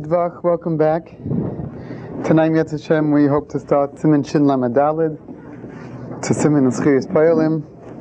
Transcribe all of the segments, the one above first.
Yidvach, welcome back. Tonight, Yetz Hashem, we hope to start Siman Shin Lamed Daled to Siman Zchiris Poyalim.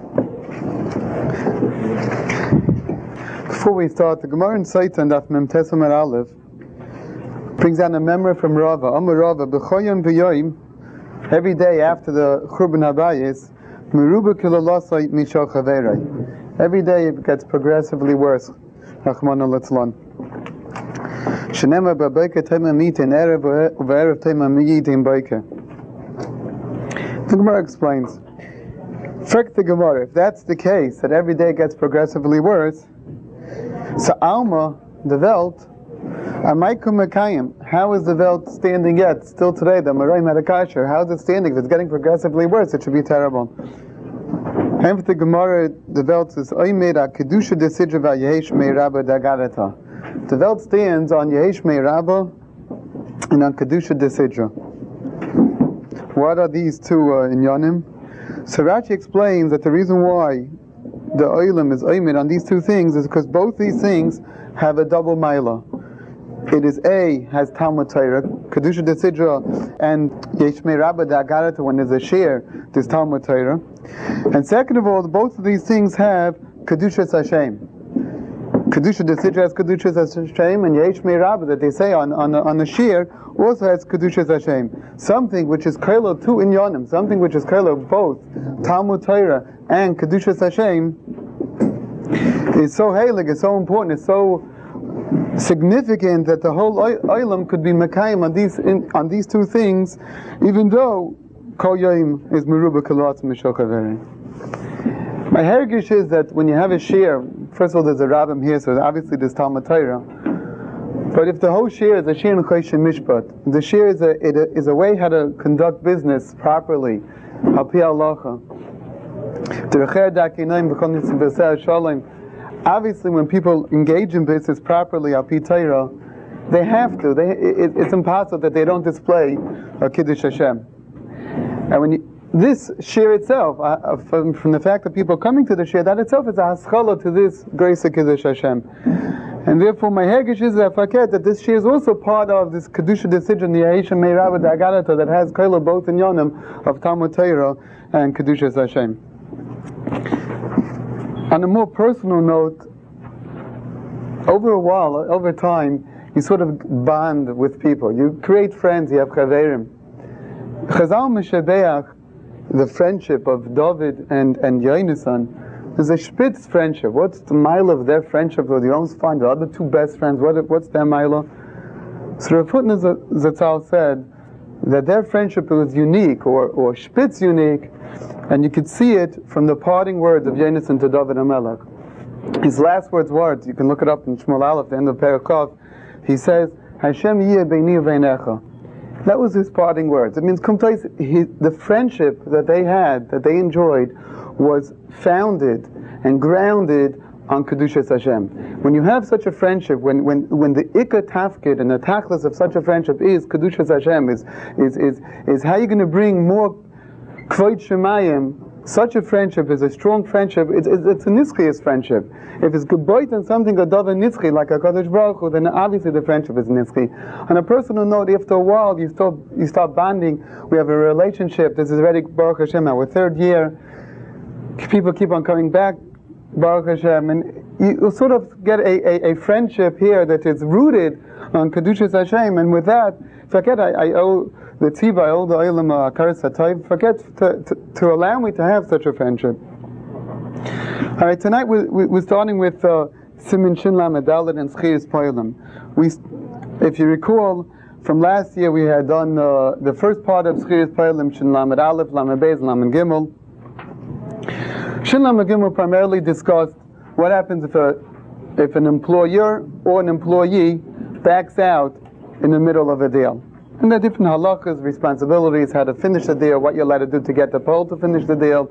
Before we start, the Gemara in Seitan Daf Mem Tes Amar Aleph brings down a memory from Rava. Amar Rava, B'choyim v'yoyim, every day after the Churban Habayis, Meruba Kilalasai Mishal Chaverai. Every day it gets progressively worse. Rachmana Litzlan. Shenema b'beike tema mitin erev u'erev tema miyitin beike. The Gemara explains. Frek the Gemara, if that's the case, that every day gets progressively worse, so Alma, the Welt, Amaikum Mekayim, how is the Welt standing yet? Still today, the Maraim had a kasher. How is it standing? If it's getting progressively worse, it should be terrible. And for the Gemara, the Welt says, Oymera Kedusha Desidra V'Yehesh Meiraba Dagarata. The Welt stands on Yehesh Meiraba and on Kedusha Desidra. What are these two inyanim? So Rashi explains that the reason why the Oilam is Oymed on these two things is because both these things have a double Maila. It is has Talmud Torah, Kedusha Desidra, and Yehesh Meiraba Dagarata, when there's a share, there's Talmud Torah. And second of all, both of these things have Kedushas Hashem. Kedusha Desidra has Kedushas Hashem, and Yehesh Meiraba that they say on the Shir also has Kedushas Hashem. Something which is Kailo two Inyanim, something which is Kailo both Talmud Torah and Kedushas Hashem, is so heilig, is so important, is so significant that the whole Olam could be Mekayim on these two things, even though Kol Yom is Meruba Kalat Mishal Chaverai. My heritage is that when you have a shir, first of all, there's a rabbim here, so obviously there's Talmud Torah. But if the whole shir is a shir in Choshen Mishpat, the shir is a way how to conduct business properly, al pi halacha. Obviously, when people engage in business properly, al pi Torah, they have to. It's impossible that they don't display a Kiddush Hashem. And when this shir itself, from the fact that people are coming to the shir, that itself is a haschala to this grace of Kiddush Hashem. And therefore, my hergish is that this shir is also part of this Kedusha decision, the Yehesh Meiraba Dagarata, that has kaila both in Yonim of Talmud Torah and Kedushas Hashem. On a more personal note, over time, you sort of bond with people. You create friends, you have chaverim. Chazal Meshabeach, the friendship of David and Yonasan, is a spitz friendship. What's the mile of their friendship? Or you almost find the other two best friends. What's their mile? So Rav Hutner Zatzal said that their friendship was unique, or spitz unique, and you could see it from the parting words of Yonasan to David HaMelech. His last words, you can look it up in Shmuel Aleph, the end of Perikov. He says, Hashem yeh beini v'einecha. That was his parting words. It means the friendship that they had, that they enjoyed, was founded and grounded on Kedushas Hashem. When you have such a friendship, when the Ikka Tafkid and the Tachlis of such a friendship is Kedushas Hashem, is how you're going to bring more Kvod Shemayim. Such a friendship is a strong friendship. It's a nitzchias friendship. If it's geboit and something gadol and nitzchi like a Kadosh Baruch Hu, then obviously the friendship is nitzchi. On a personal note, after a while, you start bonding. We have a relationship. This is already Baruch Hashem. Our third year. People keep on coming back, Baruch Hashem, and you sort of get a friendship here that is rooted on Kedushas Hashem. And with that, forget I owe the Tziva, I owe the Olam Akaras HaTov. Forget to allow me to have such a friendship. All right, tonight we're starting with Siman Shin Lamed Daled and Zchiris Poyalim. If you recall, from last year we had done the first part of Zchiris Poyalim, Shin Lamed Aleph, Lamed Beis, Lamed Gimel. Shin Lamed Gimel primarily discussed what happens if an employer or an employee backs out in the middle of a deal. And there are different halachas, responsibilities, how to finish the deal, what you're allowed to do to get the poll to finish the deal.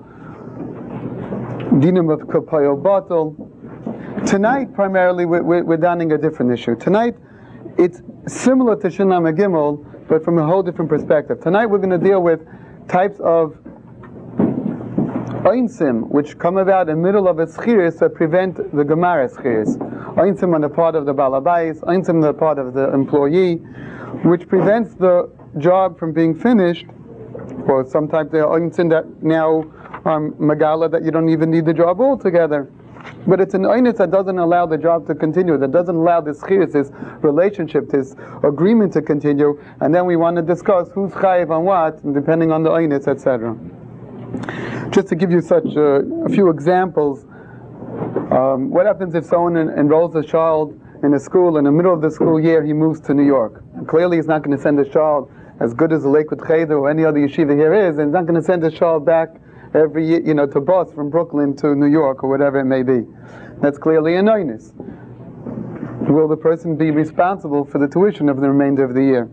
Dinim of kapayo batal. Tonight, primarily, we're donning a different issue. Tonight, it's similar to Shin Lamed Gimel, but from a whole different perspective. Tonight, we're going to deal with types of Oinsim, which come about in the middle of a schiris that prevent the Gemara schiris. Oinsim on the part of the balabais, oinsim on the part of the employee, which prevents the job from being finished. Or sometimes there are oinsim that now magala that you don't even need the job altogether. But it's an oinus that doesn't allow the job to continue, that doesn't allow this schiris, this relationship, this agreement to continue, and then we want to discuss who's chayiv on what, depending on the oinus, etc. Just to give you such a few examples, what happens if someone enrolls a child in a school, in the middle of the school year he moves to New York? And clearly he's not going to send his child, as good as the Lakewood Cheder or any other yeshiva here is, and he's not going to send his child back every year, to bus from Brooklyn to New York or whatever it may be. That's clearly an oinus. Will the person be responsible for the tuition of the remainder of the year?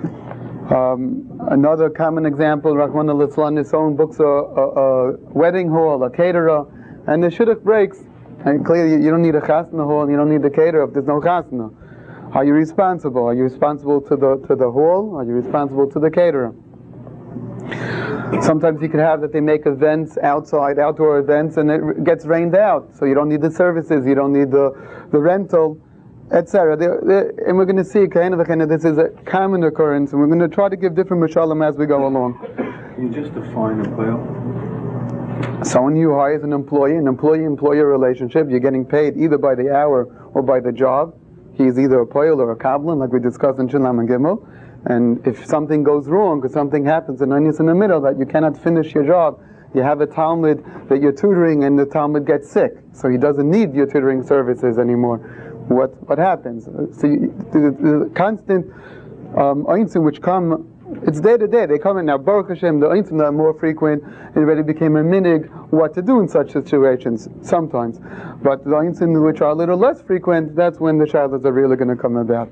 Another common example, Rahman al-Islam, his own books a wedding hall, a caterer, and the shidduch breaks. And clearly you don't need a chasna hall and you don't need the caterer if there's no chasna. Are you responsible? Are you responsible to the hall? Are you responsible to the caterer? Sometimes you could have that they make events outside, outdoor events, and it gets rained out. So you don't need the services, you don't need the rental, etc. And we're going to see, this is a common occurrence, and we're going to try to give different mashalim as we go along. Can you just define a poil? Someone who hires an employee-employer relationship, you're getting paid either by the hour or by the job. He's either a poil or a kablan, like we discussed in Shalom and Gimel. And if something goes wrong, or something happens, and it's in the middle that you cannot finish your job, you have a Talmud that you're tutoring and the Talmud gets sick, so he doesn't need your tutoring services anymore. What happens? So the constant oinsim which come, it's day to day, they come in now. Baruch Hashem, the oinsim that are more frequent, it already became a minig what to do in such situations, sometimes. But the oinsim which are a little less frequent, that's when the shalos are really going to come about.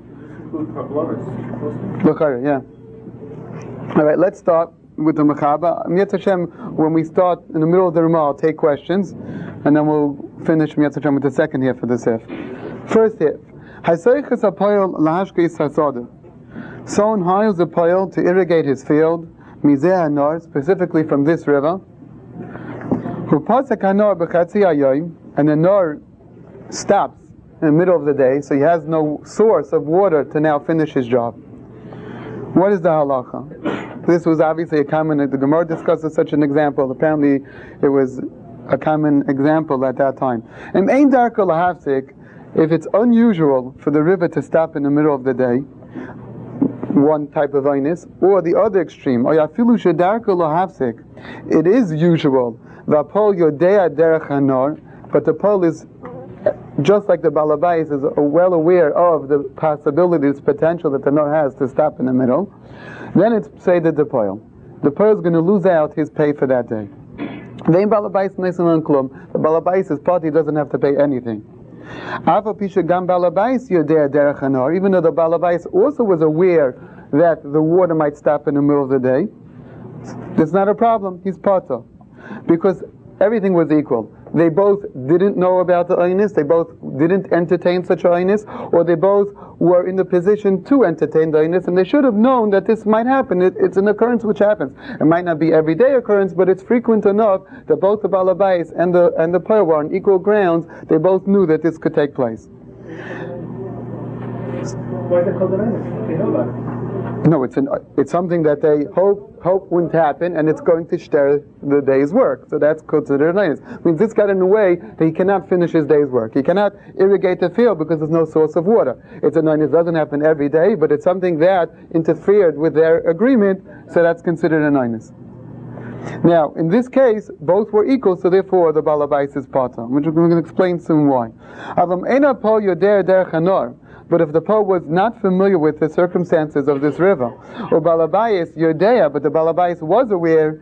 Yeah. Alright, let's start with the Mechaba. Mitzvah Hashem, when we start in the middle of the Ramah, I'll take questions, and then we'll finish Mitzvah Hashem with the second half of the Sif. First half. Someone hires a poil to irrigate his field, Mizeh Hanor, specifically from this river. And the Nor stops in the middle of the day, so he has no source of water to now finish his job. What is the halacha? This was obviously a common, the Gemara discusses such an example. Apparently it was a common example at that time. And ein darka lahavsik, if it's unusual for the river to stop in the middle of the day, one type of oinus, or the other extreme, oyafilu shedarka lahavsik, it is usual, v'apol yodea derech hanor, but the pole is just like the balabais is well aware of the possibility, this potential that the Nor has to stop in the middle, then it's say the poil. The poil is going to lose out his pay for that day. The balabais is part, he doesn't have to pay anything. Even though the balabais also was aware that the water might stop in the middle of the day, that's not a problem, he's pata. Because everything was equal. They both didn't know about the oinus, they both didn't entertain such a oinus, or they both were in the position to entertain the oinus, and they should have known that this might happen. It's an occurrence which happens. It might not be everyday occurrence, but it's frequent enough that both the balabais and the poil were on equal grounds. They both knew that this could take place. Why they call it oinus? They know about it. No, it's something that they hope wouldn't happen, and it's going to share the day's work. So that's considered an oinus. I mean, this got in a way that he cannot finish his day's work. He cannot irrigate the field because there's no source of water. It's an oinus. It doesn't happen every day, but it's something that interfered with their agreement, so that's considered an oinus. Now, in this case, both were equal, so therefore the balabais is pata, which we're going to explain soon why. But if the Poe was not familiar with the circumstances of this river, or Balabais Yodea, but the Balabais was aware,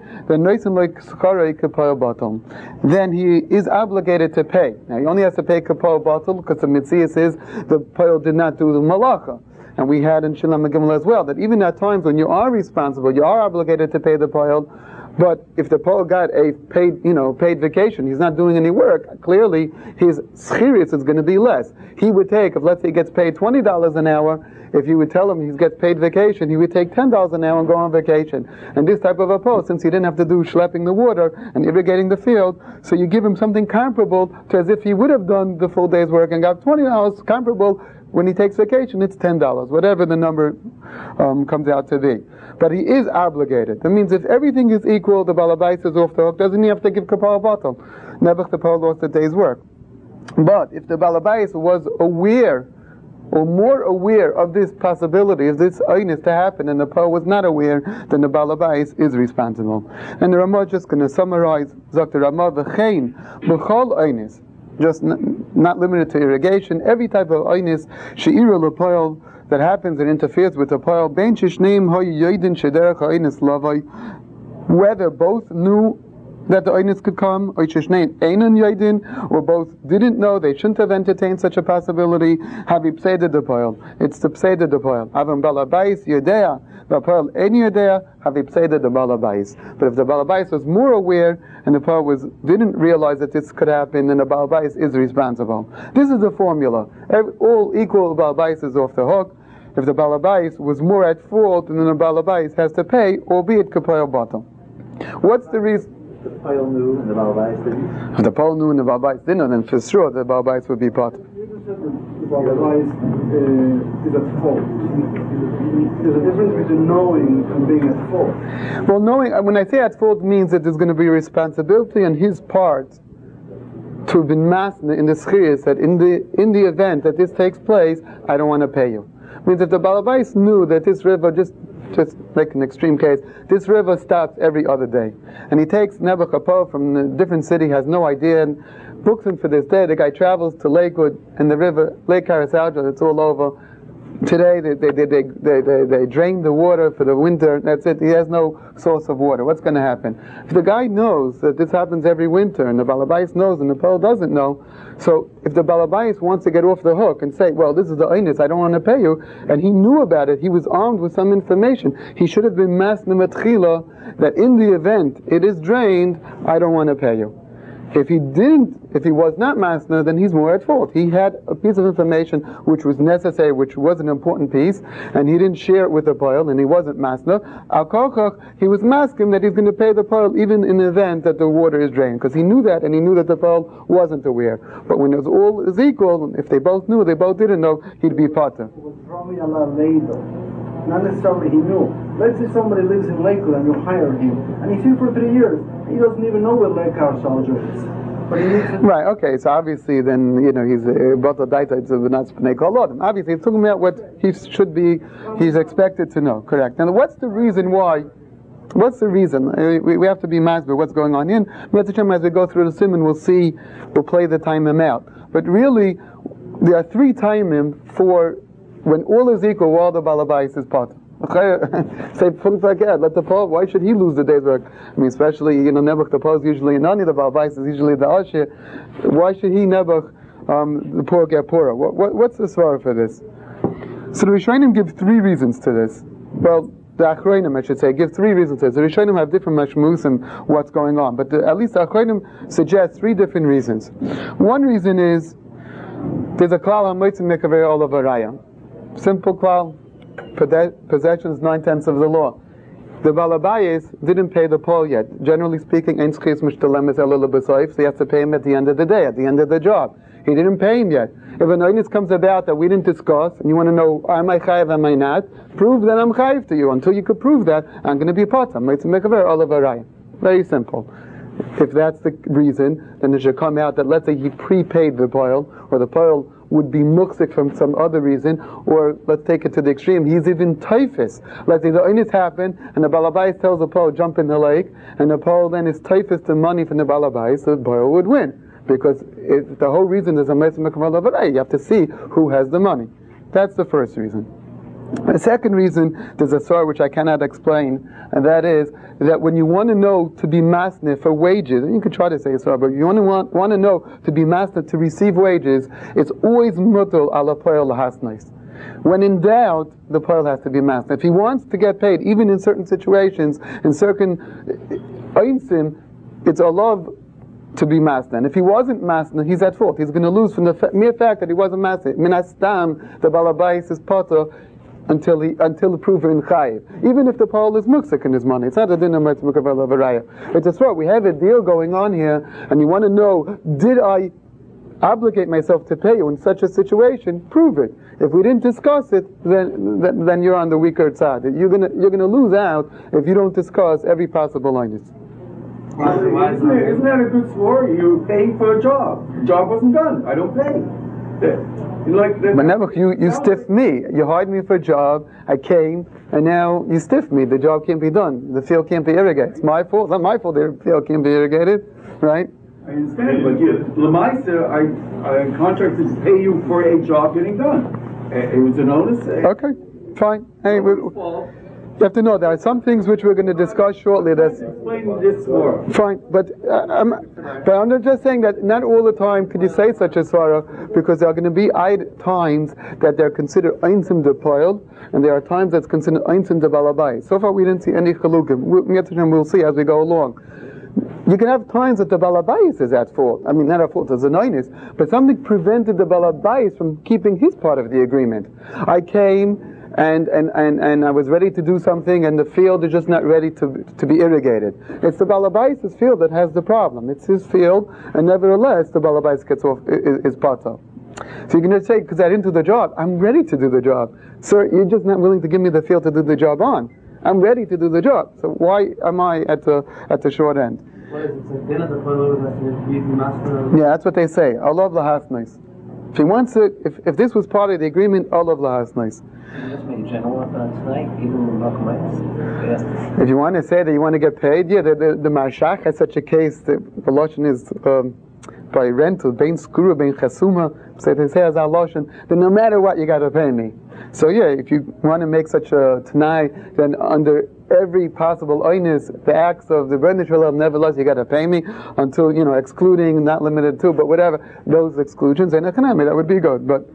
then he is obligated to pay. Now he only has to pay Kapol Batal because the Mitzias is the Poe did not do the Malacha. And we had in Shalom Gimel as well, that even at times when you are responsible, you are obligated to pay the Poel. But if the Poel got a paid vacation, he's not doing any work, clearly his schirius is going to be less. He would take, if let's say he gets paid $20 an hour, If you would tell him he gets paid vacation, he would take $10 an hour and go on vacation. And this type of a post, since he didn't have to do schlepping the water and irrigating the field, so you give him something comparable to as if he would have done the full day's work and got $20 comparable. When he takes vacation, it's $10, whatever the number comes out to be. But he is obligated. That means if everything is equal, the balabais is off the hook, doesn't he have to give kapara batal? Nebuch the Pole lost a day's work. But if the balabais was aware, or more aware of this possibility, of this oinus to happen, and the Pole was not aware, then the balabais is responsible. And the Ramah is just going to summarize, Dr. Ramah, v'chein, b'chol oinus, just not limited to irrigation, every type of oinus, she'ira l'poil, that happens and interferes with the poil, ben shishneim hoy yoidin shederach oinus lavai, whether both knew that the oinus could come, or shishnein einon yoidin, or both didn't know, they shouldn't have entertained such a possibility, havi pseida de poil. It's the pseida de poil. Avam balabais yodea, b'poil ein yodea, havi pseida de balabais. But if the balabais was more aware, and the poil didn't realize that this could happen, then the balabais is responsible. This is the formula. All equal balabais is off the hook. If the balabais was more at fault, then the balabais has to pay, albeit kapayel bottom. What's the reason? The Poil knew and the balabais didn't. If the Poil knew and the balabais didn't, then for sure the balabais would be bottom. You just said that the balabais is at fault. There's a difference between knowing and being at fault. Well, knowing, when I say at fault, means that there's going to be a responsibility on his part to have been masked in the schiyas, that in the event that this takes place, I don't want to pay you. Means if the balabais knew that this river, just make an extreme case, this river stops every other day, and he takes Nebuchadnezzar from a different city, has no idea, and books him for this day. The guy travels to Lakewood, and the river, Lake Karasalja, it's all over. Today they drain the water for the winter. That's it. He has no source of water. What's going to happen? If the guy knows that this happens every winter, and the balabais knows, and the Pole doesn't know, so if the balabais wants to get off the hook and say, well, this is the oinus, I don't want to pay you, and he knew about it, he was armed with some information, he should have been masna metchila that in the event it is drained, I don't want to pay you. If he was not masna, then he's more at fault. He had a piece of information which was necessary, which was an important piece, and he didn't share it with the poil, and he wasn't masna. Al kochach, he was masking that he's going to pay the poil even in the event that the water is drained, because he knew that, and he knew that the poil wasn't aware. But when it was all is equal, if they both knew, they both didn't know, he'd be potter. It was probably a lot later. Not necessarily he knew. Let's say somebody lives in Lakewood and you hire him, and he's here for 3 years. He doesn't even know where Lake Karasalja is. But he needs to... Right, okay, so obviously then, he's Bata Daita, it's not Spnei Kol Adam. Obviously, he's talking about what he should be, he's expected to know, correct. Now, what's the reason why? What's the reason? We have to be masber what's going on in. As we go through the simon, we'll play the timim out. But really, there are 3 timim for when all is equal, all the balabais is part. Say, let the Pole, why should he lose the day's work? I mean, especially, Nebuch, the Pole is usually none of the balabais is usually the Ashir. Why should he, Nebuch, the poor get poorer? What's the svara for this? So the Rishonim give 3 reasons to this. Well, the Achronim, I should say, give 3 reasons to this. The Rishonim have different mashmusim what's going on, but at least the Achronim suggest 3 different reasons. One reason is there's a klal ha'motzim mekaver olav haraya. Simple klal. Possession is 9/10 of the law. The balabais didn't pay the Pole yet. Generally speaking, ein schis mishtalemes elo lebesayif, so you have to pay him at the end of the day, at the end of the job. He didn't pay him yet. If an oinus comes about that we didn't discuss, and you want to know, am I chayiv, am I not? Prove that I'm chayiv to you. Until you could prove that, I'm going to be potter. Very simple. If that's the reason, then it should come out that let's say he prepaid the Poil, or the Poil would be muksik from some other reason, or let's take it to the extreme, he's even typhus. Let's say the oinus happened, and the balabais tells the Poil, jump in the lake, and the Poil then is typhus to money from the balabais, so the Poil would win. Because the whole reason is a meitzim mekaval avarei. You have to see who has the money. That's the first reason. The second reason, there's a story which I cannot explain, and that is that when you want to know to be masneh for wages, and you could try to say a story, but you want to know to be masneh to receive wages, it's always mutal ala poil lahasnais. When in doubt, the poil has to be masneh. If he wants to get paid, even in certain situations, in certain einsim, it's a love to be masneh. And if he wasn't masneh, he's at fault. He's going to lose from the mere fact that he wasn't masneh. Minastam, the balabais is potter. until proven chayiv. Even if the Poel is muksik in his money, it's not a din of Metzim Kavel Avaraya. It's a throat. We have a deal going on here, and you want to know, did I obligate myself to pay you in such a situation? Prove it. If we didn't discuss it, then you're on the weaker side. You're gonna lose out if you don't discuss every possible linus. Isn't that a good story? You're paying for a job. The job wasn't done. I don't pay. But never, you stiffed me. You hired me for a job. I came, and now you stiffed me. The job can't be done. The field can't be irrigated. It's my fault. It's not my fault the field can't be irrigated, right? I understand, but Lamaisa, I contracted to pay you for a job getting done. It was an onus. Okay, fine. Hey, you have to know there are some things which we're going to discuss shortly. That's explain this more. Fine, but I'm just saying that not all the time could you say such a svara, because there are going to be times that they're considered einsim de poil, and there are times that's considered einsim de balabai. So far, we didn't see any chalukim. We'll see as we go along. You can have times that the balabais is at fault. I mean, not at fault, it's a noinus, but something prevented the balabais from keeping his part of the agreement. I came and I was ready to do something, and the field is just not ready to be irrigated. It's the balabais' field that has the problem. It's his field, and nevertheless, the balabais gets off is pata. So you're going to say, because I didn't do the job, I'm ready to do the job. Sir, you're just not willing to give me the field to do the job on. I'm ready to do the job. So why am I at the short end? Yeah, that's what they say. Allah lahasnais. If he wants it, if this was part of the agreement, Allah lahasnais. If you want to say that you want to get paid, yeah, the Marshach has such a case. The Lashon is by rental, bein skura, bein chasuma. So they say as our Lashon, that no matter what, you got to pay me. So yeah, if you want to make such a Tanai, then under every possible oinus, the acts of the Bnei Shalom, nevertheless, you got to pay me until, excluding, not limited to, but whatever, those exclusions, and economy, that would be good. But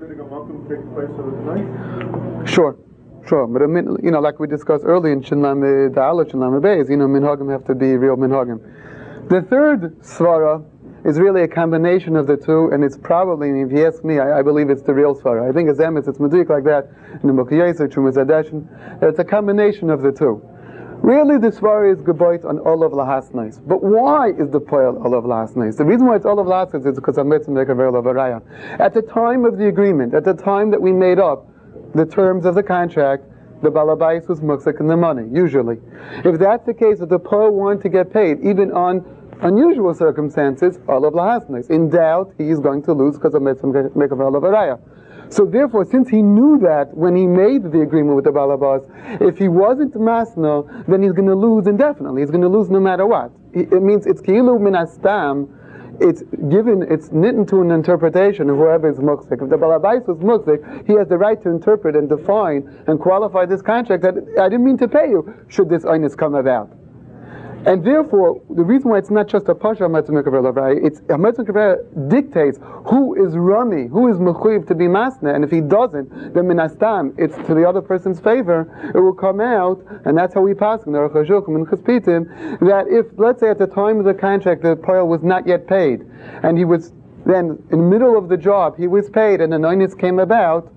sure. But like we discussed earlier in Shinlam Da'ala, Shinlam Beis, minhagim have to be real minhagim. The third svara is really a combination of the two, and it's probably, if you ask me, I believe it's the real svara. I think it's meduik like that in the Mukhyesa, Chumas Adeshin. It's a combination of the two. Really, the svara is geboit on olav lahasnais. But why is the poel olav lahasnais? The reason why it's olav lahasnais is because of mitzvah mekaver lavaraya. At the time of the agreement, at the time that we made up the terms of the contract, the balabais was muksak in the money, usually. If that's the case, if the poel wanted to get paid, even on unusual circumstances, olav lahasnais. In doubt, he is going to lose because of mitzvah mekaver lavaraya. So therefore, since he knew that when he made the agreement with the balabas, if he wasn't masna, then he's going to lose indefinitely. He's going to lose no matter what. It means it's ki'ilu min astam. It's knit to an interpretation of whoever is muksik. If the balabais was muksik, he has the right to interpret and define and qualify this contract that I didn't mean to pay you should this oinus come about. And therefore, the reason why it's not just a pasha Metzim Mekaver, it's a Metzim Mekaver dictates who is Rami, who is Mechuyev to be Masna, and if he doesn't, then Minastam, it's to the other person's favor, it will come out, and that's how we pass in the Aruch HaShulchan and Chaspitim, that if, let's say at the time of the contract, the poel was not yet paid, and he was then, in the middle of the job, he was paid, and an oinus came about,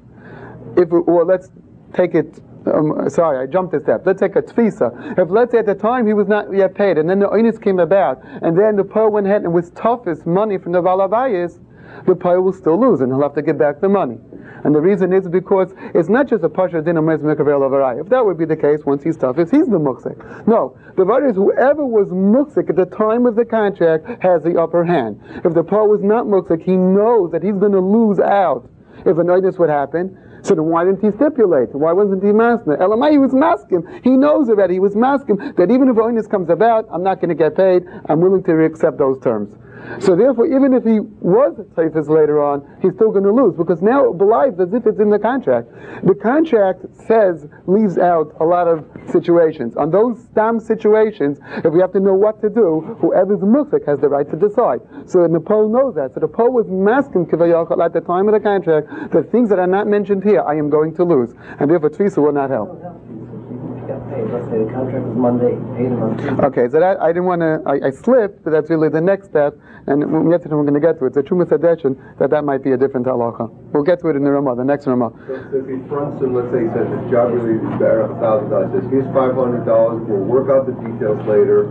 or let's take it, sorry, I jumped a step. Let's take a tfisa. If let's say at the time he was not yet paid, and then the oinus came about, and then the poel went ahead and was toughest money from the balabayas, the poel will still lose, and he'll have to get back the money. And the reason is because it's not just a pasha din of Metzim Mekaver Lavaraya. If that would be the case, once he's toughest, he's the muksik. No, the vada is whoever was muksik at the time of the contract has the upper hand. If the poel was not muksik, he knows that he's going to lose out if an oinus would happen. So then why didn't he stipulate? Why wasn't he masking? Elamai, he was masking. He knows already, he was masking that even if oinus comes about, I'm not going to get paid, I'm willing to accept those terms. So therefore, even if he was tzayfis later on, he's still going to lose, because now it believes as if it's in the contract. The contract leaves out a lot of situations. On those stam situations, if we have to know what to do, whoever's muksik has the right to decide. So the poel knows that. So the poel was masking kivayachal at the time of the contract, the things that are not mentioned here, I am going to lose. And therefore, tfisa will not help. Hey, let's say the contract was Monday, paid him on Tuesday. Okay, so that I didn't want to. I slipped, but that's really the next step, and we're going to get to it. So Trumas Hadeshin, that might be a different halacha. We'll get to it in the Ramah, the next Ramah. So if he fronts and let's say he says his job really is better $1,000, says here's $500. We'll work out the details later.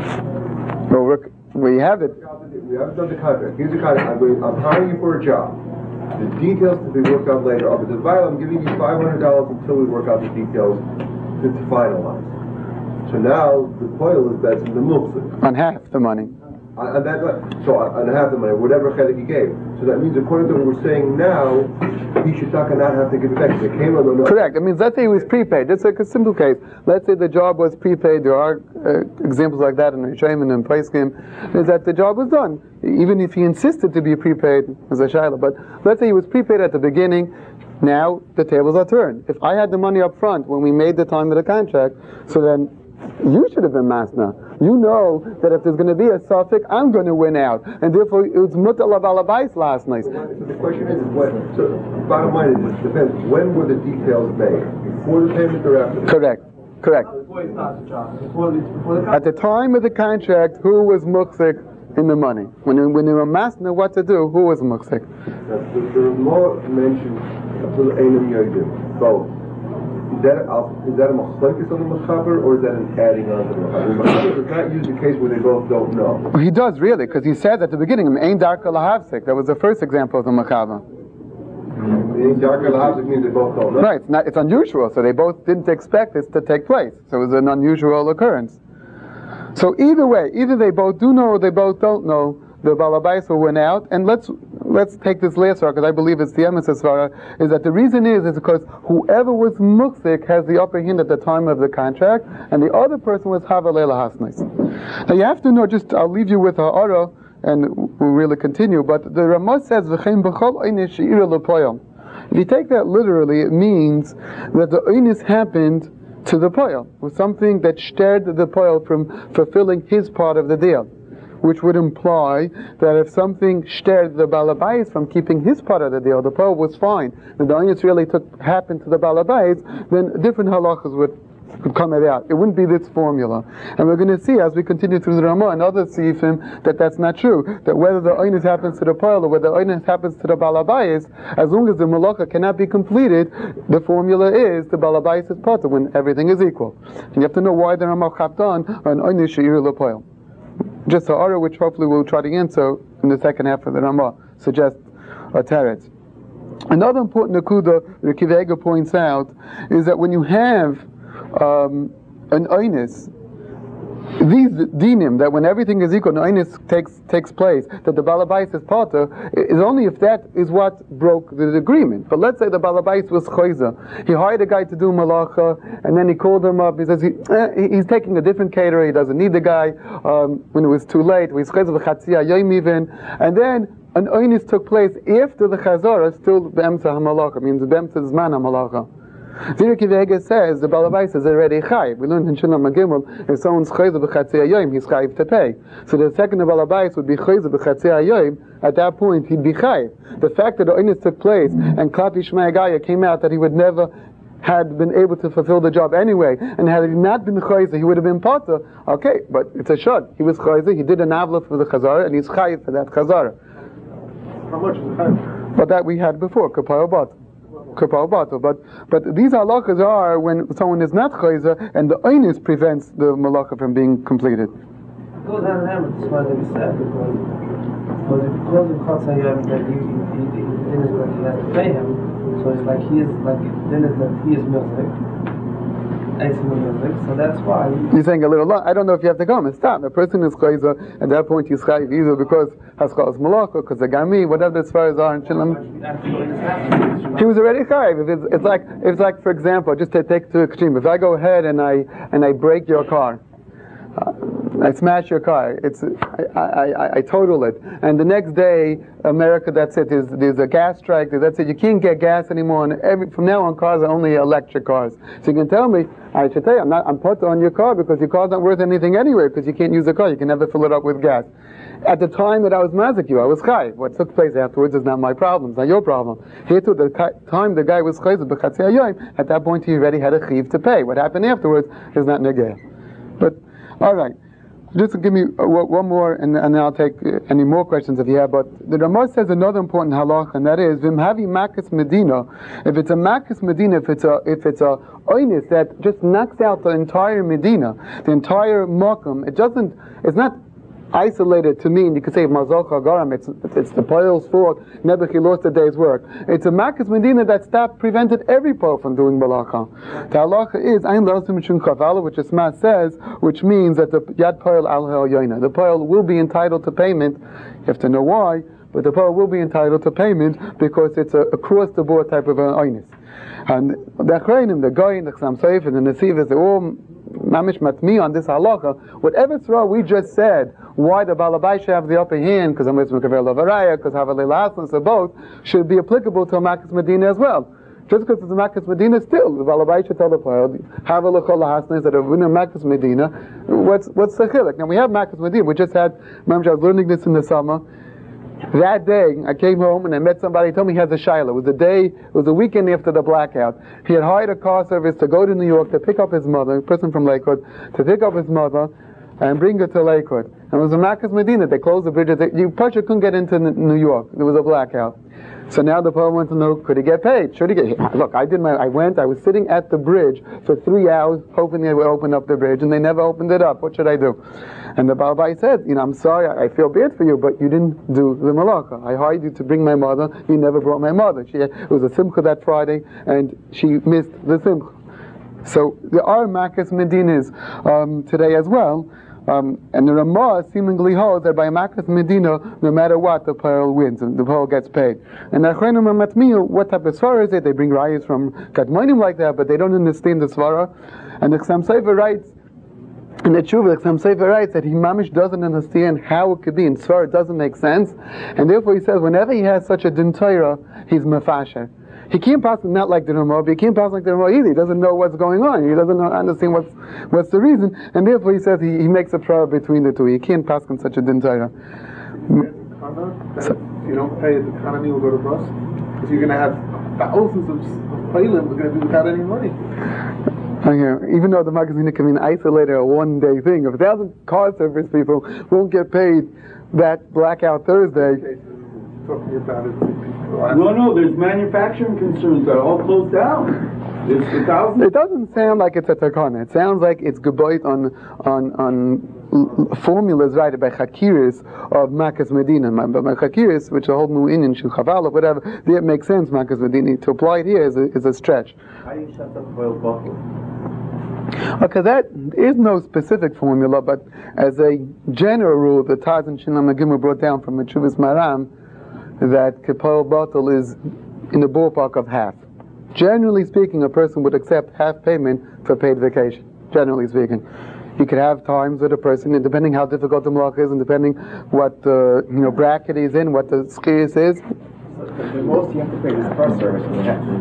We have it. We haven't done the contract. Here's the contract. I'm hiring you for a job. The details to be worked out later. But the vial, I'm giving you $500 until we work out the details to finalize. So now the coil is that's in the muktzah. On half the money. On half the money, whatever chelik he gave. So that means, according to what we're saying now, he should not have to give it back. It came on the correct. It means let's say he was prepaid. It's like a simple case. Let's say the job was prepaid. There are examples like that in Rishonim and Paiskim. Is that the job was done, even if he insisted to be prepaid as a shayla. But let's say he was prepaid at the beginning. Now the tables are turned. If I had the money up front when we made the time of the contract, so then you should have been masna. You know that if there's going to be a suffix, I'm going to win out, and therefore it was mutal alabais last night. So the question is, so bottom line is, it depends. When were the details made? Before the payment or after? Correct. Before he starts the job. Before the contract. At the time of the contract, who was muksik in the money? When you were masna what to do, who was muksik? The law mentions Einam Yodim, both. Is that a machlokes on the mechaber, or is that an adding on to the mechaber? The mechaber does not use the case where they both don't know. Well, he does really, because he said at the beginning, "Ein darka lahavsik." That was the first example of the mechaber. Ein darka lahavsik means they both don't know. Right. It's unusual, so they both didn't expect this to take place. So it was an unusual occurrence. So either way, either they both do know or they both don't know, the balabais will win out. And let's take this last svara, because I believe it's the emes svara, is that the reason is because whoever was muksik has the upper hand at the time of the contract, and the other person was havalela hasnis. Now you have to know, I'll leave you with ha'ara, and we'll really continue, but the Ramah says, V'chein b'chol oynis she'ira l'poyam. If you take that literally, it means that the oynis happened to the poyal, was something that stirred the poyal from fulfilling his part of the deal, which would imply that if something stirred the balabais from keeping his part of the deal, the poyal was fine, and the oynis really happened to the balabais, then different halachas would come out. It wouldn't be this formula. And we're going to see as we continue through the Ramah and other Seifim that that's not true. That whether the oynis happens to the poyal or whether the oynis happens to the balabais, as long as the malacha cannot be completed, the formula is the balabais is potter when everything is equal. And you have to know why the Ramah chapped on oynis she'ir lepoyal. Just a order which hopefully we'll try to answer in the second half of the Ramah suggests a teretz. Another important nakuda that Akiva Eiger points out is that when you have an oynis, these dinim, that when everything is equal, the oynis takes place, that the balabais is potter, is only if that is what broke the agreement. But let's say the balabais was choiza. He hired a guy to do malacha, and then he called him up. He says he's taking a different caterer. He doesn't need the guy. When it was too late, he's choiza v'chatzia yoyim even, and then an oynis took place after the chazara, still be'emsa hamalacha, means be'emsa zman hamalacha. Zira Akiva Eiger says the balabais is already chayiv. We learned in Shulam Magimel, if someone's choiza b'chatzei hayoyim, he's chayiv to pay. So the second of balabais would be choiza b'chatzei hayoyim. At that point, he'd be chayiv. The fact that the oynis took place and Klapi Shmei Agaya came out that he would never had been able to fulfill the job anyway, and had he not been choiza, he would have been potter. Okay, but it's a shad. He was choiza. He did an avla for the chazara, and he's chayiv for that chazara. How much is the chayiv? But that we had before, kapayel bat. But these halachas are when someone is not chayza and the oynis prevents the malacha from being completed. It goes hand in hand with what we said, because if you close the chatzayim that he is that he has to pay him, so it's like he is like then is that he is music. So that's why you're saying a little long. I don't know if you have to come and stop. A person is chayza at that point he's chayiv either because haskal is malacha, because the gami, whatever the svaras are in Shalom. He was already chayiv. It's like for example, just to take to extreme. If I go ahead and I break your car, I smash your car. I total it. And the next day, America, that's it. There's a gas strike. That's it. You can't get gas anymore. And from now on, cars are only electric cars. So you can tell me, I should tell you, I'm put on your car because your car's not worth anything anyway because you can't use the car. You can never fill it up with gas. At the time that I was mazik you, I was chai. What took place afterwards is not my problem. It's not your problem. Here too, the time the guy was chai, at that point he already had a chiv to pay. What happened afterwards is not negeh. But, all right. Just give me one more, and then I'll take any more questions if you have. But the Ramah says another important halach, and that is v'mhavi makas medina. If it's a makas medina, if it's a oinis that just knocks out the entire medina, the entire makom, it's not isolated to mean you could say mazal chagaram. It's the poil's fault. Nebuch he lost a day's work. It's a makas medina that prevented every poil from doing malacha. The halacha is ayin lasim shum chavala, which Isma says, which means that the yad poil al hel yoina. The poil will be entitled to payment. You have to know why, but the poil will be entitled to payment because it's a across the board type of an oinus. And the achrayim, the goyin, the chasam sofer, and the nesivas, they're all mamish matmi on this halacha. Whatever tzra we just said, why the balabay should have the upper hand, because Amos Mekaver Lavaraya, because Havalei Laslan, so both should be applicable to a Makas Medina as well. Just because it's a Makas Medina, still the balabay should tell the poil Havalei Lahaslan that are in a Makas Medina. What's the chilek? Now we have Makas Medina. We just had. Remember, I was learning this in the summer. That day, I came home and I met somebody. He told me he has a shaila. It was the weekend after the blackout. He had hired a car service to go to New York to pick up his mother, a person from Lakewood, to pick up his mother and bring her to Lakewood. And it was a Makas Medina. They closed the bridges. You couldn't get into New York. There was a blackout. So now the poet wants to know, could he get paid? Should he get? Look, I was sitting at the bridge for 3 hours, hoping they would open up the bridge, and they never opened it up. What should I do? And the Balbai said, I'm sorry, I feel bad for you, but you didn't do the malacha. I hired you to bring my mother. You never brought my mother. It was a simcha that Friday, and she missed the simcha. So there are Makas Medinas today as well. And the Ramah seemingly holds that by Makas Medina, no matter what, the pearl wins and the pearl gets paid. And the Achrenim Matmiyu, what type of svara is it? They bring rayas from Kadmonim like that, but they don't understand the svara. And the Chasam Sofer writes, in the Tshuva, the Chasam Sofer writes that he mamish doesn't understand how it could be in svara. It doesn't make sense. And therefore he says, whenever he has such a din Torah, he's mefasher. He can't possibly not like the Ramah, but he can't possibly like the Ramah either. He doesn't know what's going on. He doesn't understand what's the reason. And therefore he says he makes a prayer between the two. He can't pass on such a din Torah. If you don't pay, the economy will go to bust. Because you're going to have thousands of paylim are going to be without any money. Okay. Even though the magazine can mean isolated a one-day thing, if 1,000 car service people won't get paid that blackout Thursday. Talking about it. No, there's manufacturing concerns that are all closed down. There's 1,000. It doesn't sound like it's a takana. It sounds like it's gebayt on formulas right by Chakiris of Makas Medina. But my Chakiris, which are whole new Indian Chavala, whatever, it makes sense. Makas Medina to apply it here is a stretch. How do you shut up oil bottle? Okay, that is no specific formula, but as a general rule, the Taz and Shinam Nagimu brought down from Mechuvas Maram that Kipol bottle is in the ballpark of half. Generally speaking, a person would accept half payment for paid vacation. Generally speaking, you could have times that a person, depending how difficult the malach is, and depending what the bracket he's in, what the skis is. The most you have to pay is car service for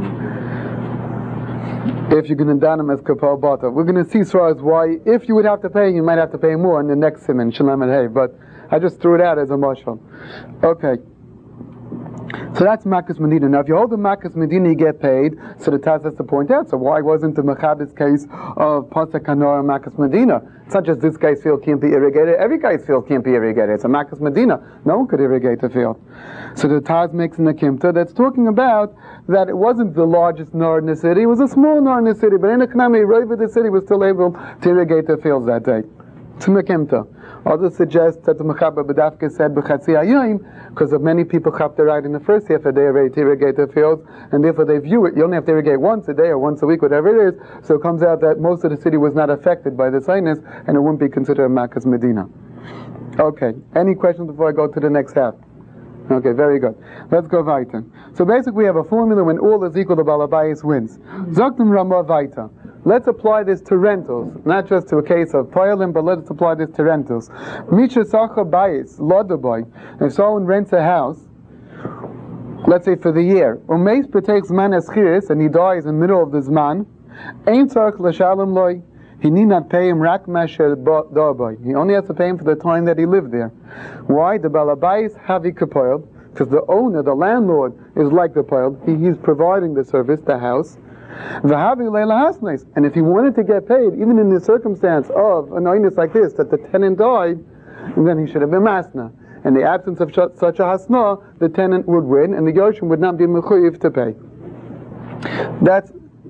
that. If you're going to don him as Kapal Bata. We're going to see as far as why, if you would have to pay, you might have to pay more in the next siman, Shalom and Hey, but I just threw it out as a mashal. Okay. So that's Makas Medina. Now if you hold the Makas Medina, you get paid, so the Taz has to point out, so why wasn't the Mechabit's case of Pasek Hanor and Makas Medina? It's not just this guy's field can't be irrigated, every guy's field can't be irrigated. It's a Makas Medina. No one could irrigate the field. So the Taz makes in the Kimta that's talking about that it wasn't the largest nor in the city, it was a small nor in the city, but in the Kanami, Rova the city was still able to irrigate the fields that day. It's in the Kimta. Others suggest that the Mechaber B'dafka said B'chatzi Hayom because of many people have to ride in the first half of the day already to irrigate their fields, and therefore they view it. You only have to irrigate once a day or once a week, whatever it is. So it comes out that most of the city was not affected by the sinus, and it wouldn't be considered a Makas Medina. Okay. Any questions before I go to the next half? Okay, very good. Let's go weiter. So basically we have a formula when all is equal, the Balabayas wins. Zoktum Ramah Vaita. let's apply this to rentals, not just to a case of poilim, but let's apply this to rentals. Misha sacha bayis lodaboy. If someone rents a house, let's say for the year, umeis betakes man eschiris, and he dies in the middle of the zman, ein tzarich l'shalom loy. He need not pay him rak masher darboy. He only has to pay him for the time that he lived there. Why? The balabayis havi kapoil, because the owner, the landlord, is like the poil. He's providing the service, the house. V'havi leila hasnes. And if he wanted to get paid, even in the circumstance of an oinus like this, that the tenant died, then he should have been masna. In the absence of such a hasna, the tenant would win, and the yoshim would not be mechuyev to pay. That's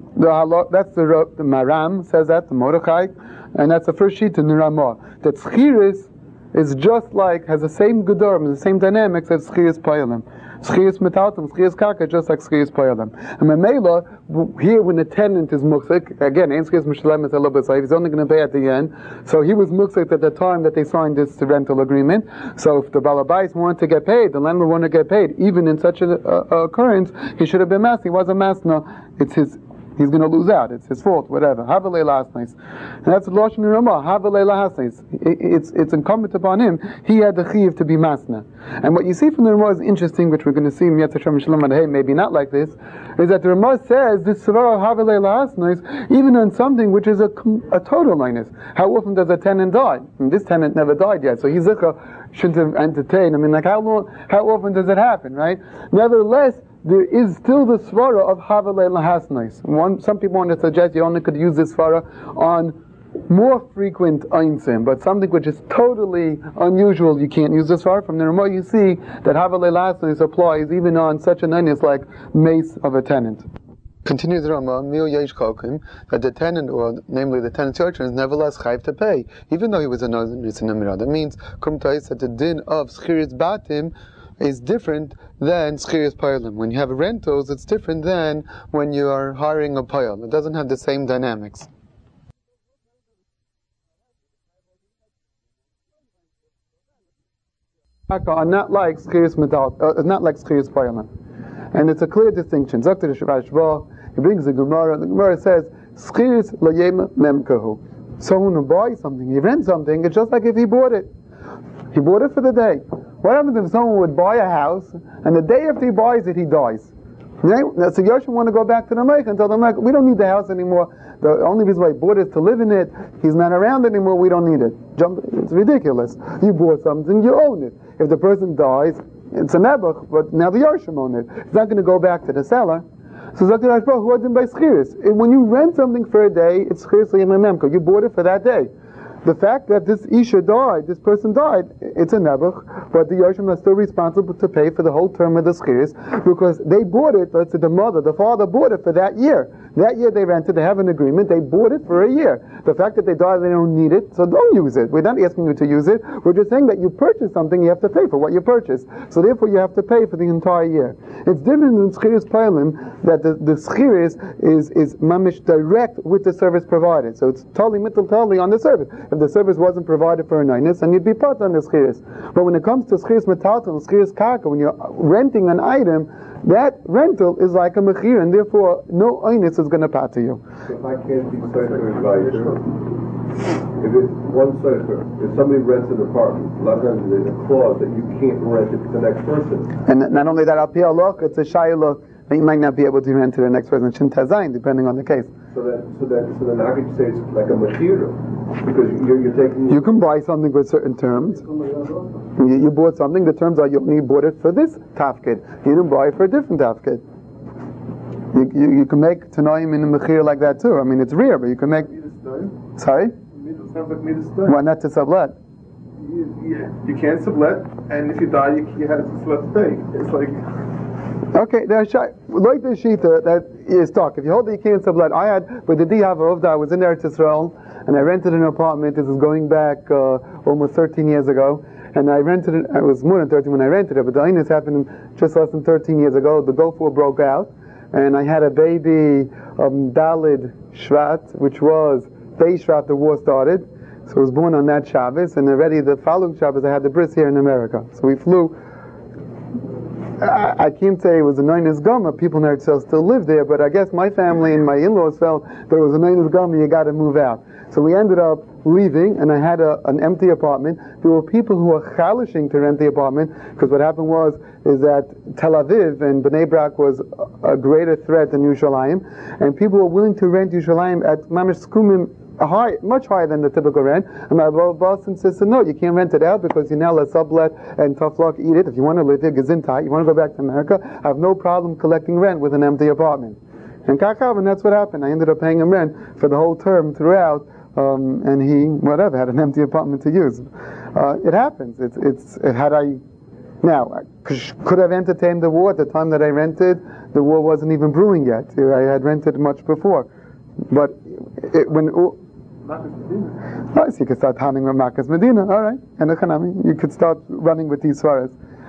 the Maram says that, the Mordechai, and that's the first sheet in the Ramah. That Schiris is just like, has the same gedorim, the same dynamics as Schiris Payalim. Schiris Metaltim, Schiris Kaka, just like Schiris Payalim. And Mamela, here when the tenant is muksik, again, Ein Schiris Mishalem is a little bit safe, he's only going to pay at the end. So he was muksik at the time that they signed this rental agreement. So if the Balabais wanted to get paid, the landlord wanted to get paid, even in such an occurrence, he should have been masked. He wasn't masked, no, it's his. He's going to lose out. It's his fault. Whatever. Havalei lasnes, and that's Lashon Ramah. Havalei lasnes. It's incumbent upon him. He had the chiyuv to be masna. And what you see from the Ramah is interesting, which we're going to see in Yetzer Shem Shalom Adhei, maybe not like this, is that the Ramah says this svara of Havalei lasnes even on something which is a total minus. How often does a tenant die? And this tenant never died yet, so he's shouldn't have entertained. I mean, like how often does it happen, right? Nevertheless, there is still the svara of Havalei lahasnais. Some people want to suggest you only could use this svara on more frequent einsim, but something which is totally unusual, you can't use this svara. From the Ramah, you see that Havalei lahasnais applies even on such an einus like mace of a tenant. Continues the Ramah, Mil Yesh Kokim, that the tenant, or namely the tenant's children, is nevertheless chayv to pay, even though he was a nozin in Amirah. That means, Kum Tais, that the din of Schiris Batim is different than Schiris Payalim. When you have rentals, it's different than when you are hiring a payal. It doesn't have the same dynamics. Are not like Schiris not like Schiris Payalim. And it's a clear distinction. Zakter Shvashba, he brings the Gemara says, Schiris Layema Memkahu. Someone who buys something, he rents something, it's just like if he bought it. He bought it for the day. What happens if someone would buy a house, and the day after he buys it, he dies? Right? So Yoshim want to go back to the Mecca and tell the Mecca, we don't need the house anymore. The only reason why he bought it is to live in it. He's not around anymore, we don't need it. It's ridiculous. You bought something, you own it. If the person dies, it's a nebuch, but now the Yoshim own it. It's not going to go back to the seller. So Zakir Hashbah, who had by Schiris? When you rent something for a day, it's Schiris L'Yememka. You bought it for that day. The fact that this Isha died, this person died, it's a nebuch, but the Yoshim are still responsible to pay for the whole term of the Schiris, because they bought it, let's say the father bought it for that year. That year they rented, they have an agreement, they bought it for a year. The fact that they died, they don't need it, so don't use it. We're not asking you to use it, we're just saying that you purchased something, you have to pay for what you purchased. So therefore you have to pay for the entire year. It's different than Schiris Payalim, that the Schiris is mamish direct with the service provided. So it's totally on the service. If the service wasn't provided for a niceness, and you'd be part on the Schiris. But when it comes to Schiris Metalton, Schiris Kaka, when you're renting an item, that rental is like a mechir, and therefore no einus is going to pat to you. If I can't be sefer advisor, if it's one sefer, if somebody rents an apartment, a lot of times there's a clause that you can't rent it to the next person. And not only that, al pi halach, it's a shayla that you might not be able to rent to the next person, shin tazayin, depending on the case. So then I could say it's like a mechira, because you're taking. You can buy something with certain terms. You bought something. The terms are you only bought it for this tafkid. You didn't buy it for a different tafkid. You can make tanoim in a mechir like that too. I mean, it's rare, but you can make. Sorry. Why not to sublet? You can't sublet, and if you die, you have to sublet to pay. It's like. Okay, there's like the shita that is talk. If you hold that you can't sublet, I had with the Dihav Ovda, I was in Eretz Yisrael, and I rented an apartment. This is going back almost 13 years ago, and I rented it. It was more than 13 when I rented it, but the Einus happened just less than 13 years ago. The Gulf War broke out, and I had a baby Dalid Shvat, which was Beis Shvat. The war started, so I was born on that Shabbos, and already the following Shabbos I had the bris here in America. So we flew. I can't say it was a Nainis Gama. People in Eretz Yisrael still live there, but I guess my family and my in-laws felt that it was a Nainis Gama, you got to move out. So we ended up leaving, and I had an empty apartment. There were people who were chalishing to rent the apartment, because what happened is that Tel Aviv and Bnei Brak was a greater threat than Yerushalayim, and people were willing to rent Yerushalayim at Mamish Skumim much higher than the typical rent. And my boss insisted, no, you can't rent it out because you now let sublet and tough luck eat it. If you want to live here, gesundheit, you want to go back to America, I have no problem collecting rent with an empty apartment. And that's what happened. I ended up paying him rent for the whole term throughout, and he, whatever, had an empty apartment to use. It happens. Could have entertained the war at the time that I rented. The war wasn't even brewing yet. I had rented much before. But so you could start hunting with Makas Medina, all right, and the Chanami. You could start running with these svaras.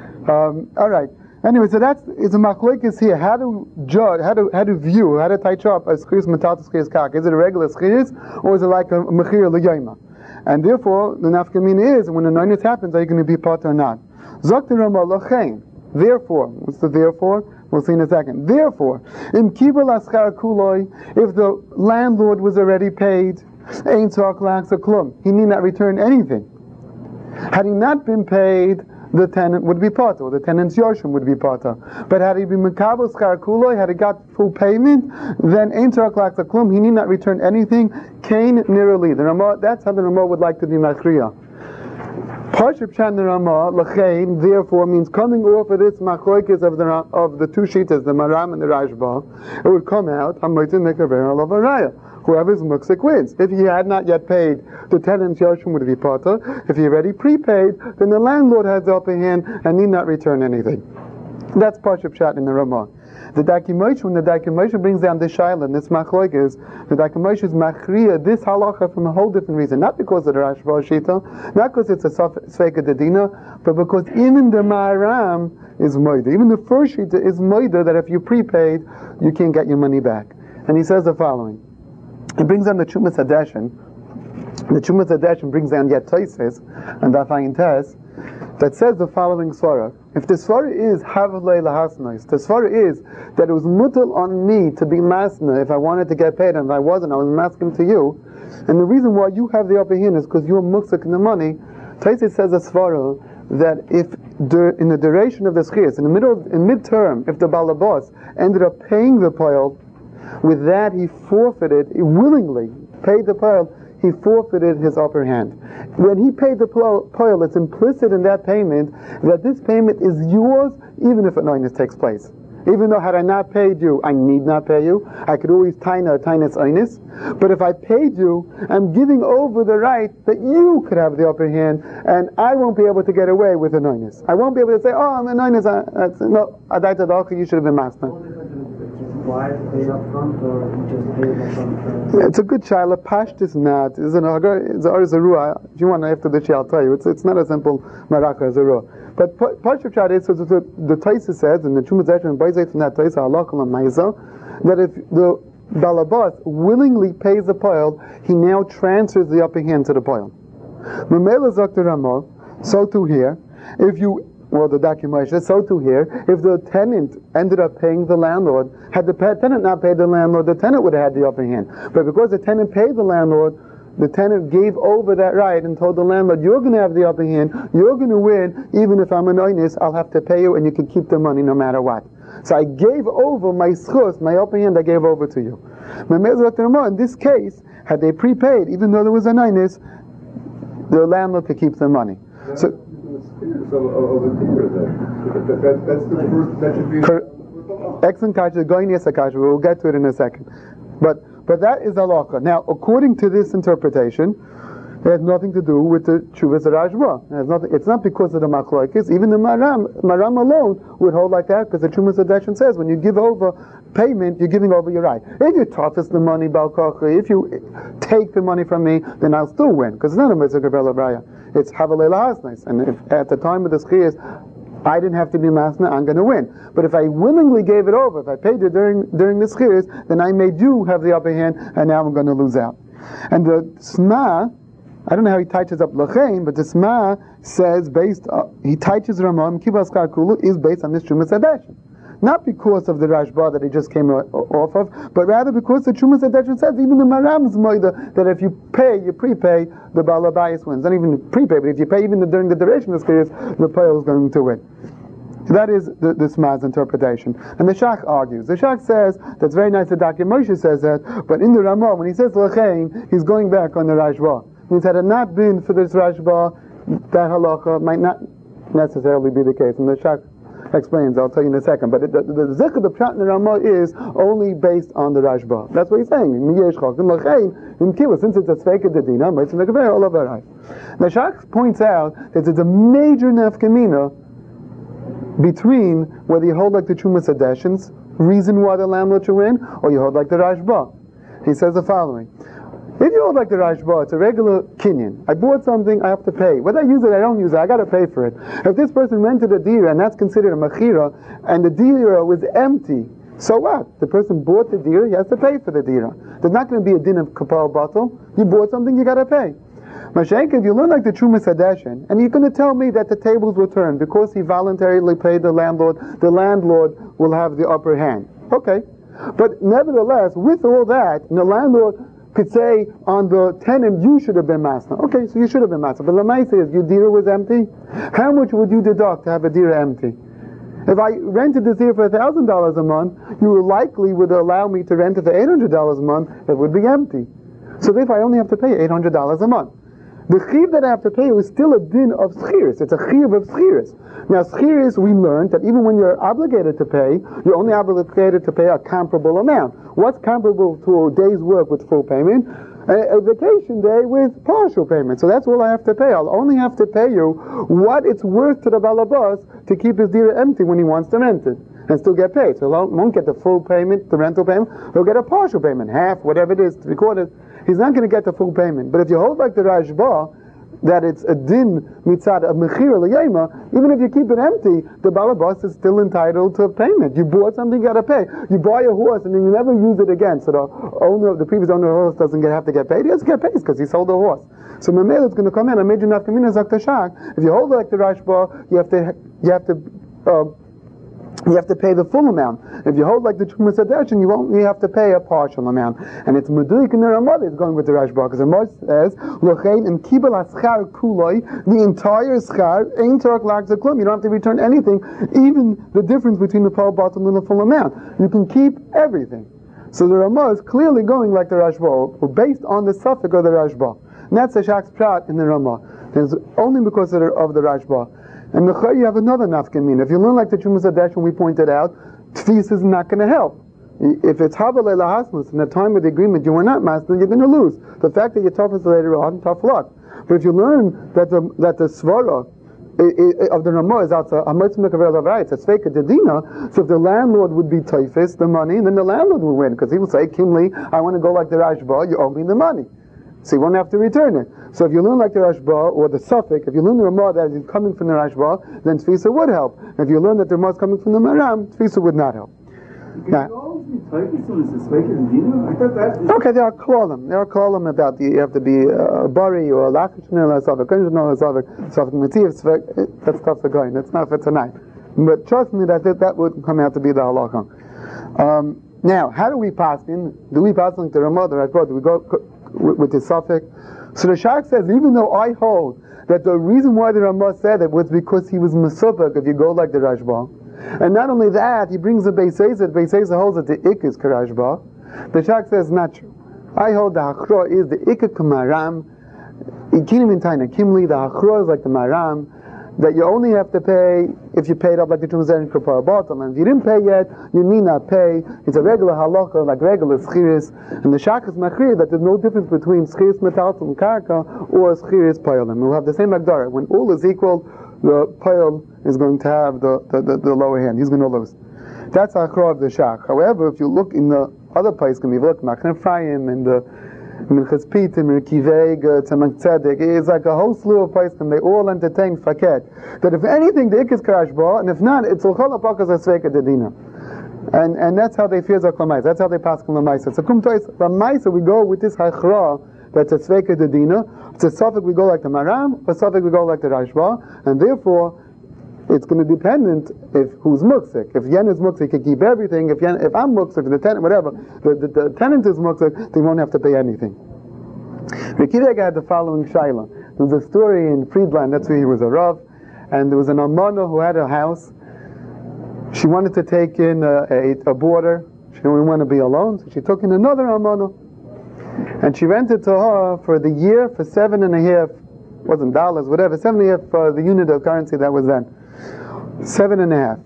All right. Anyway, so it's a machlokes here. How to judge, how to view, how to touch up a schiyus metatas schiyus kak. Is it a regular schiyus, or is it like a mechir l'yayma? And therefore, the nafkamina is when a nainis happens, are you going to be part or not? Zok the Ramah l'chein. Therefore, what's the therefore? We'll see in a second. Therefore, im kibul aschar kuloi, if the landlord was already paid, ein tzarich lachzor klum, he need not return anything. Had he not been paid, the tenant would be part, or the tenant's yoshim would be part. But had he been mekabel schar kuloi, had he got full payment, then ein tzarich lachzor klum, he need not return anything. Kain nirali. That's how the Ramah would like to be machriya. Parship Chan Ramah l'chein therefore means coming off of this machlokes of the two shitas, the Maram and the Rashba. It would come out Hamoitzin Mekaver Alav Araya. Whoever's muksik wins. If he had not yet paid, the tenant's yoshim would be pata. If he already prepaid, then the landlord has the upper hand and need not return anything. That's Parship Chat in the Ramah. The Dakimosh, when the Dakimosh brings down this shaila, this machlokes, the Dakimosh is machriya this halacha from a whole different reason. Not because of the Rashba Shita, not because it's a Sfeika Dedina, but because even the Maram is moida. Even the first Shita is moida that if you prepaid, you can't get your money back. And he says the following. He brings down the Chumas Hadeshin. The Chumas Hadeshin brings down yet Taises, and Dafayin Tes, that says the following svara. If the svara is Havlei Lahasnais, the svara is that it was mutal on me to be masna if I wanted to get paid, and if I wasn't, I was masking to you. And the reason why you have the upper hand is because you're muksik in the money. Taisi says a svara that if in the duration of the schiyas, in midterm, if the balabas ended up paying the poil, with that he forfeited, he willingly paid the poil, he forfeited his upper hand. When he paid the poil, it's implicit in that payment that this payment is yours even if a nainis takes place. Even though had I not paid you, I need not pay you. I could always taina ainis. But if I paid you, I'm giving over the right that you could have the upper hand, and I won't be able to get away with a nainis. I won't be able to say, oh, I'm a nainis. No, you should have been master. Why pay up front or just pay up front? It's a good shaila. Pasht is not. It's an Zarua. If you want after the shia, I'll tell you. It's not a simple maraka Zarua. But Pasht of is so the Taisa says, and the Chumas Hadeshin and Baizay from that Taisa halakha l'mayza, that if the balabas willingly pays the poil, he now transfers the upper hand to the poil. Memela Zakta Ramah, so too here. The document says so too here. If the tenant ended up paying the landlord, had the tenant not paid the landlord, the tenant would have had the upper hand. But because the tenant paid the landlord, the tenant gave over that right and told the landlord, you're going to have the upper hand, you're going to win, even if I'm an oinus, I'll have to pay you and you can keep the money no matter what. So I gave over my schus, my upper hand I gave over to you. In this case, had they prepaid, even though there was an oinus, the landlord could keep the money. So that's the first, that should be... Excellent kasha, going yes kasha, we'll get to it in a second. But that is halacha. Now, according to this interpretation, it has nothing to do with the Chuvas Rashba. It's not because of the machlokes. Even the Maram alone would hold like that, because the Chumas Hadeshin says when you give over payment, you're giving over your right. If you toughest the money, Balkachi, if you take the money from me, then I'll still win, because it's not a mitzvah gavela braya. It's Havalei Lahasnais. And if at the time of the schiyas, I didn't have to be masna, I'm going to win. But if I willingly gave it over, if I paid you during the schiyas, then I made you have the upper hand, and now I'm going to lose out. And the Sma I don't know how he touches up Lachain, but the Sma says he touches Ramah, Kibbutz Schar Kulu is based on this Trumas Hadeshin. Not because of the Rashba that he just came off of, but rather because the Trumas Hadeshin says, even the Maram's Moida, that if you prepay, the Balabayas wins. Not even prepay, but if you pay even during the duration of the Skiris, the Payal is going to win. That is the Sma's interpretation. And the Shach argues. The Shach says, that's very nice that Dr. Moshe says that, but in the Ramah, when he says Lachain, he's going back on the Rashba. Means had it not been for this Rashba, that halacha might not necessarily be the case. And the Shach explains, I'll tell you in a second. But the Zikr, the Pshat in the Ramah is only based on the Rashba. That's what he's saying. Since it's a Tzveika Dedina, all over right. The Shach points out that it's a major nafkamina between whether you hold like the Trumas Hadeshins, reason why the landlord should win, or you hold like the Rashba. He says the following. If you hold like the Rashba, it's a regular kinyan. I bought something, I have to pay. Whether I use it, I don't use it, I got to pay for it. If this person rented a dira, and that's considered a machira, and the dira was empty, so what? The person bought the dira, he has to pay for the dira. There's not going to be a din of kapal batal. You bought something, you got to pay. Mashenka, if you learn like the Trumas Hadeshin, and you're going to tell me that the tables will turn because he voluntarily paid the landlord will have the upper hand. Okay. But nevertheless, with all that, the landlord could say on the tenant, you should have been master. Okay, so you should have been master. But Lamai says, your dira was empty. How much would you deduct to have a dira empty? If I rented this dira for $1,000 a month, you likely would allow me to rent it for $800 a month. It would be empty. So therefore, I only have to pay $800 a month. The chiv that I have to pay is still a din of schiris. It's a chiv of schiris. Now, schiris, we learned that even when you're obligated to pay, you're only obligated to pay a comparable amount. What's comparable to a day's work with full payment? A vacation day with partial payment. So that's all I have to pay. I'll only have to pay you what it's worth to the balabas to keep his dira empty when he wants to rent it and still get paid. So he won't get the full payment, the rental payment. He'll get a partial payment, half, whatever it is, 3/4. He's not going to get the full payment. But if you hold like the Rashba, that it's a din mitzad of mechira l'yema, even if you keep it empty, the balabas is still entitled to payment. You bought something, you got to pay. You buy a horse and then you never use it again, so the previous owner of the horse doesn't have to get paid. He has to get paid because he sold the horse. So Mamela is going to come in. A major nafkamina is Shach. If you hold like the Rashba, you have to pay the full amount. If you hold like the Trumas Hadeshin, you have to pay a partial amount. And it's Meduik and the Ramah is going with the Rashba, because the Ramah says, Lochein and Kibel HaSchar Kuloi, the entire Schar, Ein Torah Lag Zaklum. You don't have to return anything, even the difference between the Pal Batal and the full amount. You can keep everything. So the Ramah is clearly going like the Rashba, based on the suffix of the Rashba. And that's the Shach's Pshat in the Ramah. It's only because of the Rashba. And you have another nafkamin. If you learn like the Trumas Hadeshin we pointed out, tfis is not going to help. If it's habalei lahasmus, in the time of the agreement you were not master, you're going to lose. The fact that you're toughest later on, tough luck. But if you learn that the svara of the Ramah is outside, it's a tzveika dedina, so if the landlord would be typhus, the money, then the landlord will win, because he will say, Kimli, I want to go like the Rashba, you owe me the money. So you won't have to return it. So if you learn like the Rashba, or the suffix, if you learn the Ramah that is coming from the Rashba, then Tfisa would help. If you learn that the Ramah is coming from the Maram, Tfisa would not help. Now, okay, there are kolam. There are kolam about you have to be a bari or a lakishner or a suffix, that's stuff for going. That's not for tonight. But trust me that would come out to be the halacha. Now, how do we pass in? Do we pass in the Ramah, the Rashba? Do we go with the suffix? So the Shach says, even though I hold that the reason why the Ramah said it was because he was mesupek, if you go like the Rashba, and not only that, he brings the Beis Hezed holds that the Ik is Karashba. The Shach says, not true. I hold the Hachra is the Ik Kamaram, Ikinim in Taina Kimli, the Hachra is like the Maram, that you only have to pay if you paid up like the Trumas Hadeshin Kapar Batal, and if you didn't pay yet, you need not pay. It's a regular halacha, like regular schiris, and the Shach is machir that there's no difference between schiris metaltal and karka or schiris payolim. We'll have the same agdara. When all is equal, the payol is going to have the lower hand. He's going to lose. That's achra of the Shach. However, if you look in the other place, can be look Machan Ephraim and the Minchas Pitim, Kiveg, Tzemach Tzedek, it's like a whole slew of places, and they all entertain faket. That if anything, the Ik is Karashba, and if not, it's L'chol HaPakas HaSveika Dedina. And that's how they fear Zaklamais. That's how they pass Lamaisa. So Kum Tois, Lamaisa, we go with this Hachra, that's a Sveka Dedina. It's a Suffolk we go like the Maram, or Suffolk we go like the Rashba, and therefore it's going to be dependent if who's muksik. If Yen is muksik, he can keep everything. If I'm muksik, the tenant, whatever, the tenant is muksik, they won't have to pay anything. Rekideg had the following shaila. There was a story in Friedland, that's where he was a Rav, and there was an almana who had a house. She wanted to take in a boarder. She didn't want to be alone, so she took in another almana. And she rented to her for the year for $7.5, wasn't dollars, whatever, $7.5 for the unit of currency that was then. $7.5.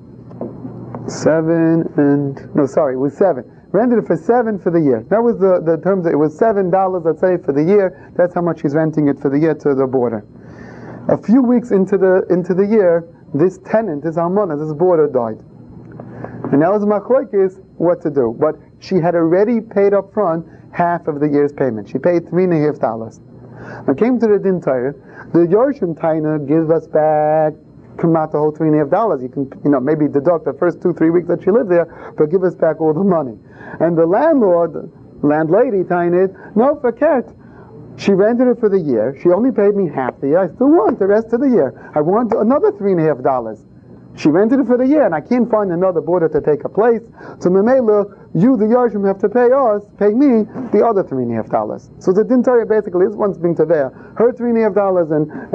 It was $7. Rented it for $7 for the year. That was the terms. It was $7, let's say, for the year. That's how much she's renting it for the year to the boarder. A few weeks into the year, this tenant, this almana, this boarder died. And now was machlokes what to do. But she had already paid up front half of the year's payment. She paid $3.5. When it came to the Din Torah, the Yorshim Taina gives us back come out the whole $3.5. You can, maybe deduct the first 2-3 weeks that she lived there, but give us back all the money. And the landlady, Tainid, no, forget. She rented it for the year. She only paid me half the year. I still want the rest of the year. I want another $3.5. She rented it for the year, and I can't find another boarder to take her place. So Memela, you, the Yarshim, have to pay me the other $3.5. So the Din Torah basically is one's being Taveh, her $3.5,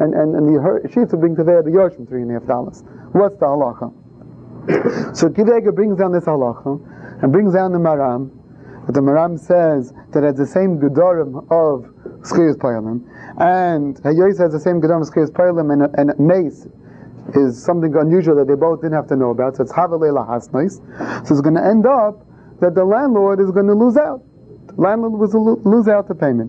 and she's being Taveh, the Yarshim $3.5. What's the halacha? So Kivega brings down this halacha and brings down the Maram. But the Maram says that it's the same Gedorim of Schiyas Payalim, and Hayyos has the same Gedorim of Schiyas Payalim, and Mace is something unusual that they both didn't have to know about. So it's Havalei Lahasnois. So it's going to end up that the landlord is going to lose out. The landlord will lose out the payment.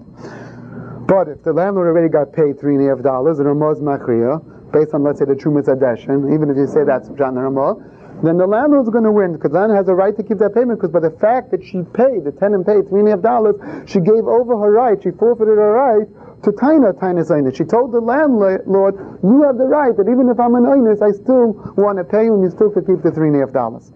But if the landlord already got paid $3.5, the Ramah is Machriya, based on, let's say, the Trumas Adeshin, even if you say that's John the Ramah, then the landlord's going to win, because the landlord has a right to keep that payment, because by the fact that the tenant paid $3.5, she gave over her right, she forfeited her right to Taina Zainus. She told the landlord, you have the right that even if I'm an Einus, I still want to pay you, and you still could keep the $3.5.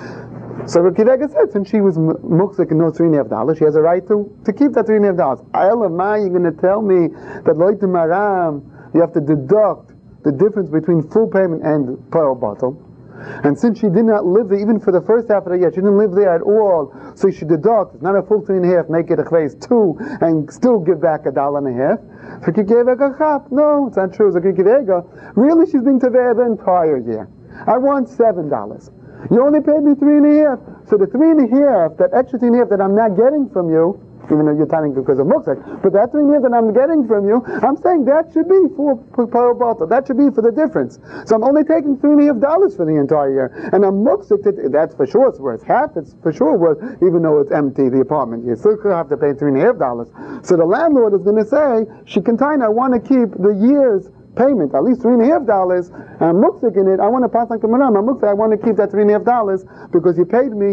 So Rekidega said, since she was muksik and no $3.5, she has a right to keep that $3.5. Ayla, you're going to tell me that Loite Maram, you have to deduct the difference between full payment and pearl bottle. And since she did not live there, even for the first half of the year, she didn't live there at all, so she deduct, it's not a full 3.5, make it a chayes 2, and still give back $1.50. So Kikevega chap, no, it's not true. So Kikevega, really she's being taveh the entire year. I want $7. You only paid me 3.5. So the 3.5, that extra 3.5 that I'm not getting from you, even though you're telling because of Muksak, but that 3.5 that I'm getting from you, I'm saying that should be for Pearl Bottle. That should be for the difference. So I'm only taking $3.5 for the entire year. And I'm Muksak, that's for sure it's worth. Half it's for sure worth, even though it's empty, the apartment. You still have to pay $3.5. So the landlord is going to say, Shikantaina, I want to keep the year's payment, at least $3.5, and I'm Muksak in it. I want to pass like the Maram. I'm Muksak, I want to keep that $3.5 because you paid me.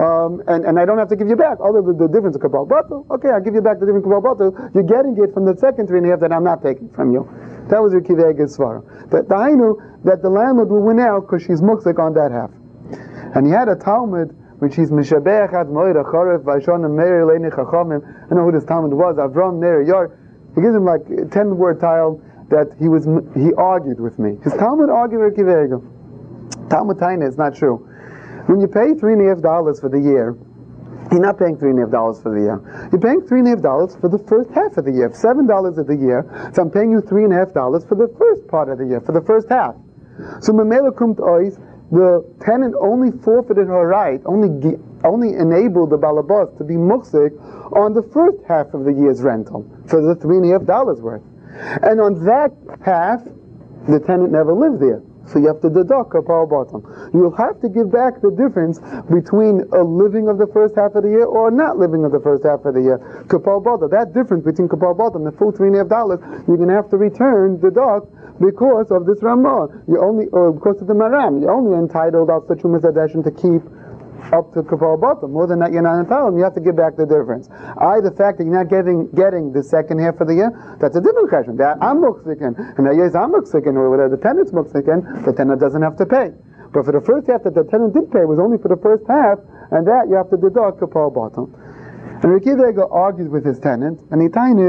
And I don't have to give you back, other than the difference of Kabal Batel. Okay, I'll give you back the difference of Kabal Batel. You're getting it from the second 3.5 that I'm not taking from you. That was your Kivega's Svara. But the Hainu, that the landlord will win out because she's Muksik on that half. And he had a Talmud, which is Mishabeach Ad Moira Chorev Vaishon Meir Leini Chachamim. I know who this Talmud was, Avram Ner Yar. He gives him like a 10-word tile that he argued with me. His Talmud argued with Kivega. Talmud Taina is not true. When you pay $3.5 for the year, you're not paying $3.5 for the year. You're paying $3.5 for the first half of the year. $7 of the year, so I'm paying you $3.5 for the first part of the year, for the first half. So Memela Kumt Ois, the tenant only forfeited her right, only enabled the balabas to be muksik on the first half of the year's rental for the $3.5 worth. And on that half, the tenant never lived there. So you have to deduct Kapal Bottom. You'll have to give back the difference between a living of the first half of the year or not living of the first half of the year. Kapal Bottom. That difference between Kapal Bottom, the full $3.5, you're going to have to deduct because of this Ramah. Or because of the Maram. You're only entitled after Chumas Adeshin to keep up to Kapal Bottom. More than that, you're not entitled. You have to give back the difference. The fact that you're not getting the second half of the year, that's a different question. That I'm muksikin, and that yes, I'm muksikin, or whatever the tenant's muksikin, the tenant doesn't have to pay. But for the first half that the tenant did pay was only for the first half, and that you have to deduct Kapal Bottom. And Rabbi Akiva Eiger argued with his tenant, and he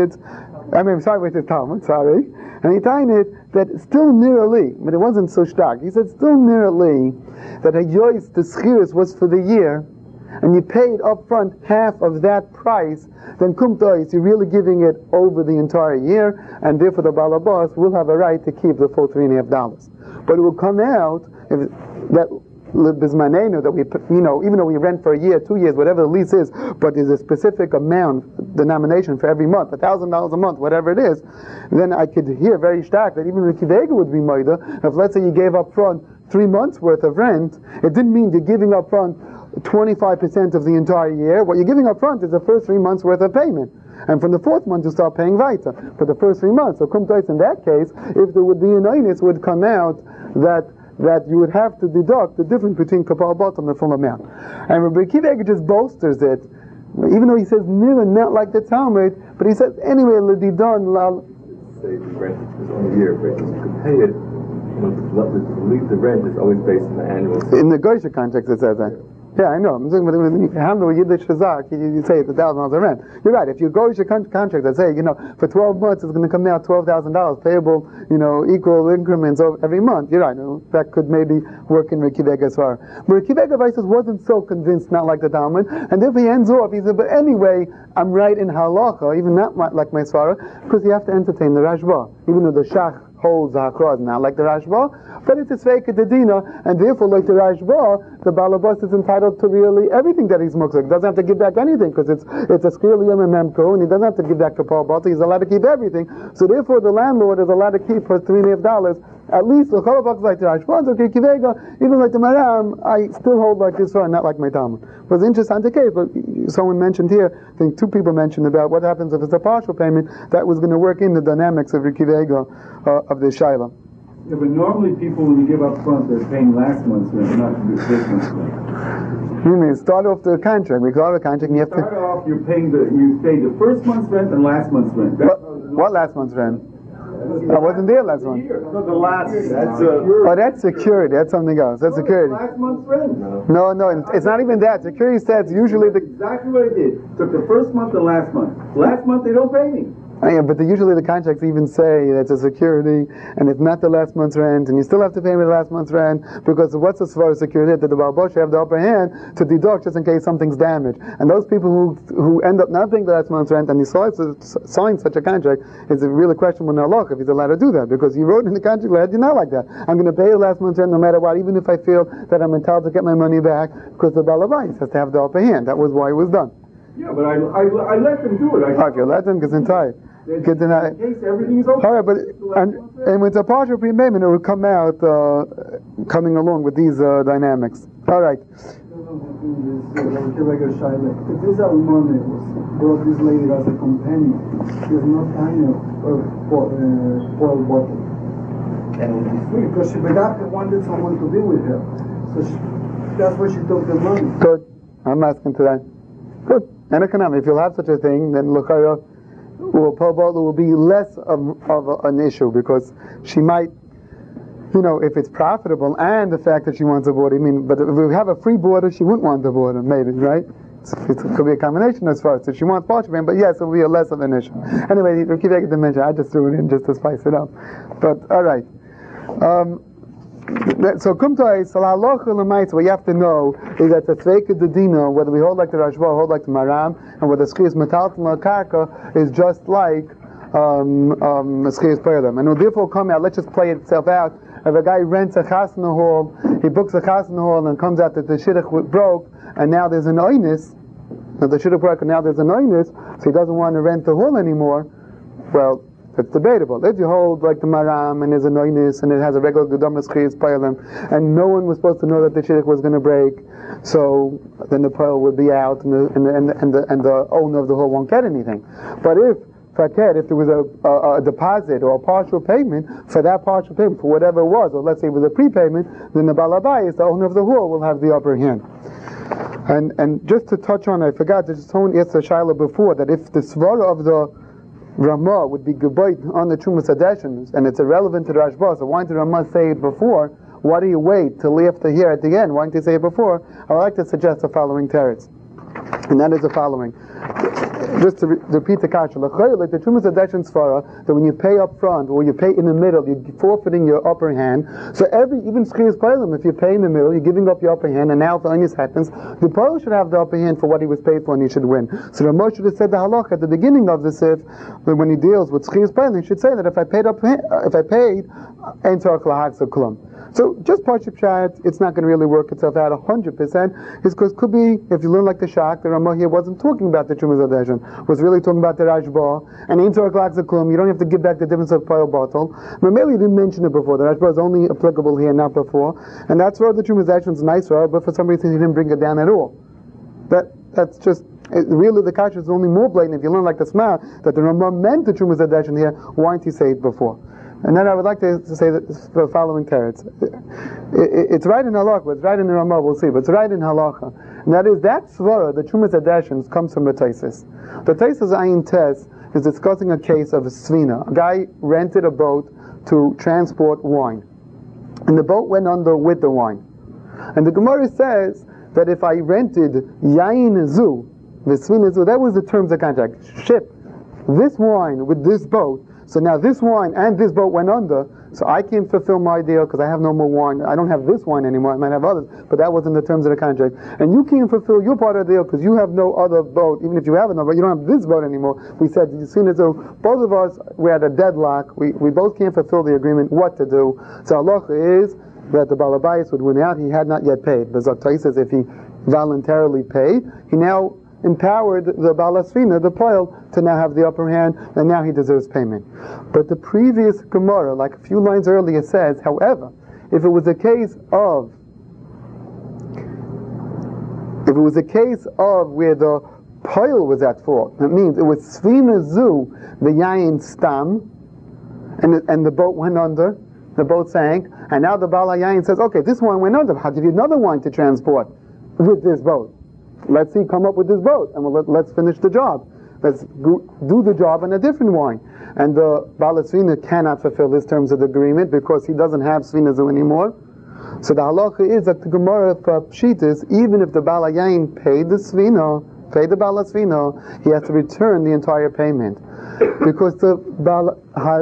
with his Talmud, and he tined that still nearly, but it wasn't so stark. He said still nearly that a yois, the schiris, was for the year, and you paid up front half of that price, then kumtois, you're really giving it over the entire year, and therefore the balabas will have a right to keep the full $3.50. But it will come out if that bismanenu, that we, even though we rent for a year, 2 years, whatever the lease is, but there's a specific amount, denomination for every month, $1,000 a month, whatever it is, then I could hear very stark that even Ricky Vega would be moida. If let's say you gave up front 3 months worth of rent, it didn't mean you're giving up front 25% of the entire year. What you're giving up front is the first 3 months worth of payment. And from the 4th month you start paying weiter for the first 3 months. So kumtais, in that case, if there would be an einus, would come out that you would have to deduct the difference between kapal bottom and the full amount. And Rabbi Akiva Eiger just bolsters it, even though he says near not like the Talmud, but he says anyway, l'didon lal. Say the rent is on a year basis. You can pay it. The rent is always based on the annual. In the Goysha contract, it says that. Yeah, I know. I'm saying, but when you handle Yiddish Shazak, you say it's $1,000 a rent. You're right. If you go to your contract that say, for 12 months it's going to come out $12,000 payable, equal increments every month. You're right. That could maybe work in Ricky Vega as far. But Ricky Vega wasn't so convinced, not like the Talmud, and therefore he ends off. He said, but anyway, I'm right in halacha, even not like my svara, because you have to entertain the Rashba, even though the Shach holds the Hakra, not like the Rashba, but it's a Sveika Dedina, and therefore, like the Rashba, the Balabas is entitled to really everything that he's mukzik. He doesn't have to give back anything, because it's a Skriyam and Memko, and he doesn't have to give back Kapal Bata, he's allowed to keep everything. So therefore, the landlord is allowed to keep for $3.50, at least the Cholabak like the Rashba, so Kivega, even like the Maram, I still hold like this one, not like my Talmud. It was an interesting case, but someone mentioned here, I think 2 people mentioned about what happens if it's a partial payment, that was going to work in the dynamics of Ricky Vega, of the Shaila. Yeah, but normally people, when you give up front, they're paying last month's rent, not this month's rent. You mean start off the contract? We start the contract, and you have to start off. You pay the first month's rent and last month's rent. What last month's rent? I wasn't there last month. No, the last. That's security. That's something else. That's security. Last month's rent. No, it's not even that. Security says usually exactly what it did. Took the first month and last month. Last month they don't pay me. Yeah, but usually the contracts even say that's a security, and it's not the last month's rent, and you still have to pay me the last month's rent, because what's the svara security? That the Baal Bosh have the upper hand to deduct just in case something's damaged. And those people who end up not paying the last month's rent, and he sign such a contract, it's a really questionable nalach if he's allowed to do that, because he wrote in the contract, you're not like that. I'm going to pay the last month's rent no matter what, even if I feel that I'm entitled to get my money back, because the Baal Bayis has to have the upper hand. That was why it was done. Yeah, but I let them do it. Okay, let them, because entire. In case everything is okay. All right, but and with a partial prepayment, it will come out coming along with these dynamics. All right. If this Almane brought this lady as a companion, there's no time for bottle. Because she wanted someone to be with her, so that's why she took the money. Good. I'm asking to that. Good. And economic. If you'll have such a thing, then look her. Will be less of an issue, because she might, if it's profitable and the fact that she wants a border. But if we have a free border, she wouldn't want the border, maybe, right? It could be a combination as far as so she wants partial payment, but yes, it will be a less of an issue. Anyway, Ricky Vega didn't mention. I just threw it in just to spice it up. But all right. So kumtai salalocha l'maitz. What you have to know is that the tzveika dedina, whether we hold like the Rashba or hold like the Maram, and whether skiyas metalton karka is just like skiyas peilim, and it will therefore come out. Let's just play itself out. If a guy rents a chasna hall, he books a chasna hall, and comes out that the shidduch broke, and now there's an oinus. Now the shidduch broke, and now there's an oinus, so he doesn't want to rent the hall anymore. Well, it's debatable. If you hold like the Maram and there's a noinus and it has a regular Gedomas Chiyas Peilim, and no one was supposed to know that the shidduch was going to break, so then the pearl would be out and the owner of the hall won't get anything. But if there was a deposit or a partial payment, for that partial payment, for whatever it was, or let's say it was a prepayment, then the Balabayis, the owner of the hall, will have the upper hand. And just to touch on, I forgot, there's someone asked the Shaila before, that if the svara of the Ramah would be gebayt on the Trumas Hadeshins, and it's irrelevant to the Rashba, so why did Ramah say it before? Why do you wait till after here at the end? Why didn't you say it before? I would like to suggest the following teretz. And that is the following. Just to repeat the kasha, like the Trumas Adeshin Svara, that when you pay up front or you pay in the middle, you're forfeiting your upper hand. So even Schiyas Peilim, if you pay in the middle, you're giving up your upper hand, and now if the Onius happens, the Poil should have the upper hand for what he was paid for, and he should win. So the Moshe should have said the halach at the beginning of the Sif, when he deals with Schiyas Peilim, he should say that if I paid, Ein Tzarech Lahagzeh Klum. So just Parship Shat, it's not going to really work itself out 100%. Because could be, if you learn like the Shak, the Ramah here wasn't talking about the Trumas Adeshin, was really talking about the Rashba, and Ein Tzarech Lahagzeh Klum, you don't have to give back the difference of Poil Batal. Mameli didn't mention it before, the Rashba is only applicable here, not before, and that's where the Trumas Adeshin is nicer, but for some reason he didn't bring it down at all. That's just, really the Kasha is only more blatant if you learn like the Sma, that the Ramah meant the Trumas Adeshin here, why didn't he say it before? And then I would like to say the following teretz. It's right in Halacha, it's right in the Ramah, we'll see, but it's right in Halacha. And that is, that svara, the Trumas Adeshin, comes from the Taisis. The Taisis Ayin Tes is discussing a case of a svina. A guy rented a boat to transport wine. And the boat went under with the wine. And the Gemara says that if I rented Yain Zu, the svina Zu, that was the terms of contract. Ship this wine with this boat. So now this wine and this boat went under, so I can't fulfill my deal because I have no more wine. I don't have this wine anymore. I might have others, but that wasn't the terms of the contract. And you can't fulfill your part of the deal because you have no other boat. Even if you have another boat, you don't have this boat anymore. We said, you seen it, so both of us, we're at a deadlock. We both can't fulfill the agreement, what to do. So Allah is that the Balabais would win out. He had not yet paid. But Zaktai says if he voluntarily paid, he now empowered the Balasfina, the Poil, to now have the upper hand, and now he deserves payment. But the previous Gemara, like a few lines earlier, says, however, if it was a case of where the Poil was at fault, that means it was Sfina Zu, the Yayin Stam, and the boat went under, the boat sank, and now the Bala Yayin says, okay, this one went under, I'll give you another one to transport with this boat. Let's see, come up with this boat, and let's finish the job. Let's do the job on a different wine. And the Bala Svina cannot fulfill his terms of the agreement because he doesn't have Svinazu anymore. So the halacha is that the Gemara for Pshitis, even if the Bala Yain paid the Bala Svina, he has to return the entire payment. Because the Bala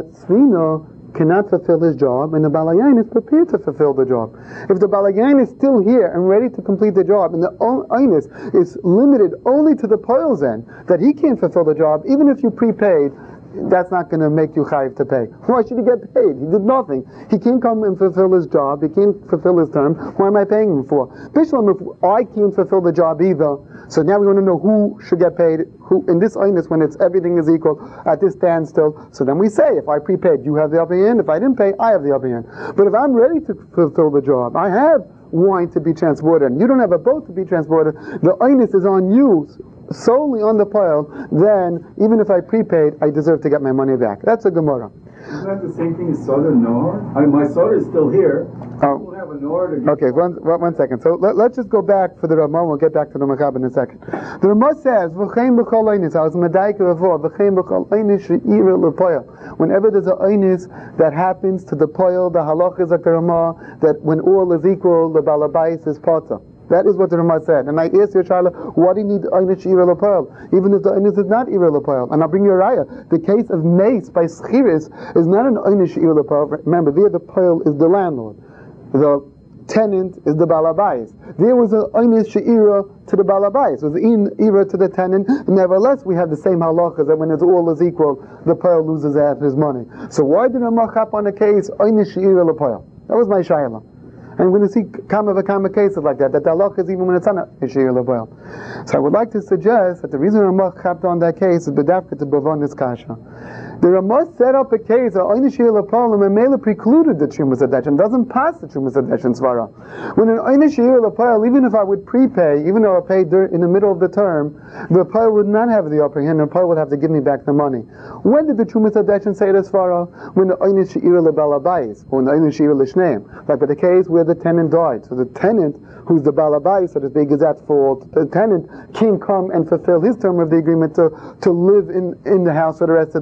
Svina cannot fulfill his job, and the Balayain is prepared to fulfill the job. If the Balayain is still here and ready to complete the job, and the Einus is limited only to the Poil's end, that he can't fulfill the job, even if you prepaid, that's not going to make you chayiv to pay. Why should he get paid? He did nothing. He can't come and fulfill his job. He can't fulfill his term. Why am I paying him for? Bishlam, if I can't fulfill the job either, so now we want to know who should get paid, who, in this Einus, when everything is equal, at this standstill, so then we say, if I prepaid, you have the upper hand. If I didn't pay, I have the upper hand. But if I'm ready to fulfill the job, I have wine to be transported, and you don't have a boat to be transported, the Einus is on you, solely on the pile, then even if I prepaid, I deserve to get my money back. That's a Gemara. Isn't that the same thing as Soda Nor? I mean, my Soda is still here. We'll have a Nor to get. Okay, one second. So let's just go back for the Ramah. We'll get back to the Machab in a second. The Ramah says, "V'chein b'chol einis." I was medaika before. V'chein b'chol einis she'ira l'poil. Whenever there's an einis that happens to the poil, the halach is like the Ramah that when all is equal, the balabais is pata. That is what the Ramah said. And I asked your child, why do you need Einish Ira L'Poil? Even if the Einish is not Ira L'Poil. And I'll bring you a raya. The case of Mace by Schiris is not an Einish Ira L'Poil. Remember, there the Poil is the landlord. The tenant is the Balabais. There was an Einish Ira to the Balabais. It was in Ira to the tenant. Nevertheless, we have the same halachas that when it's all is equal, the Poil loses out his money. So why did Ramah chap on the case Einish Ira L'Poil? That was my shayla. And we're going to see kama cases like that the halach is even when it's not a Shir L'Poil. So I would like to suggest that the reason Ramah chapped on that case is bedafka to bavon this kasha. The Ramah set up a case that Einish Shir L'Poil and Memela precluded the Trumas Adeshin, doesn't pass the Trumas Adeshin svara. When an Einish Shir L'Poil, even if I would prepay, even though I paid in the middle of the term, the Poil would not have the upper hand, and the Poil would have to give me back the money. When did the Trumas Adeshin say this svara? When the Einish Shir L'Balabais, or when the Einish Shir L'Shneim, like with the case where the tenant died. So the tenant, who's the balabais, so to speak, is at fault. The tenant can't come and fulfill his term of the agreement to live in the house for the rest of the year.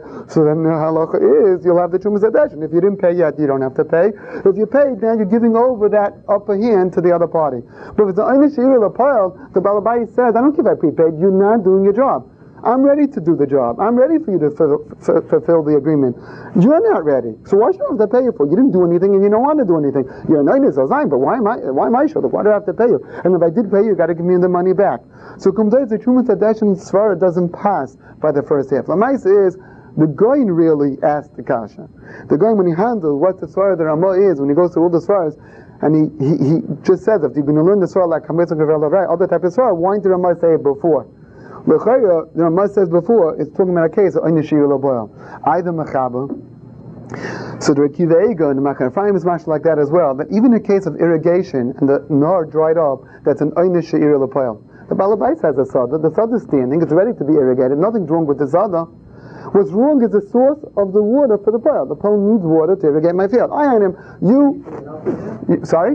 So then the halacha is you'll have the Trumas Hadeshin. If you didn't pay yet, you don't have to pay. If you paid, now you're giving over that upper hand to the other party. But if it's the Einish She'ir L'Poel, the Balabai says, I don't care if I prepaid, you're not doing your job. I'm ready to do the job. I'm ready for you to fulfill the agreement. You're not ready. So why should I have to pay you for it? You didn't do anything and you don't want to do anything. You're a Einis Zayin, but why am I sure? Why do I have to pay you? And if I did pay you, you got to give me the money back. So Kumdei, the Trumas Hadeshin Svara doesn't pass by the first half. Lamais is, the Goyin really asked the Kasha. The Goyin, when he handles what the Svara the Ramah is, when he goes through all the Svaras, and he just says, if you're going to learn the Svara like Hametz and Gavrel Avrai, other type of Svara, why did the Ramah say it before? The Ramah says before, it's talking about a case of Einish She'ir L'Poel. Either Mechaba. So the Akiva Eiga and the Machar Ephraim is much like that as well. That even in a case of irrigation and the Nor dried up, that's an Einish She'ir L'Poel. The Balabais has a Sada. The Sada is standing. It's ready to be irrigated. Nothing's wrong with the Sada. What's wrong is the source of the water for the Poel. The Poel needs water to irrigate my field. I am you. Sorry.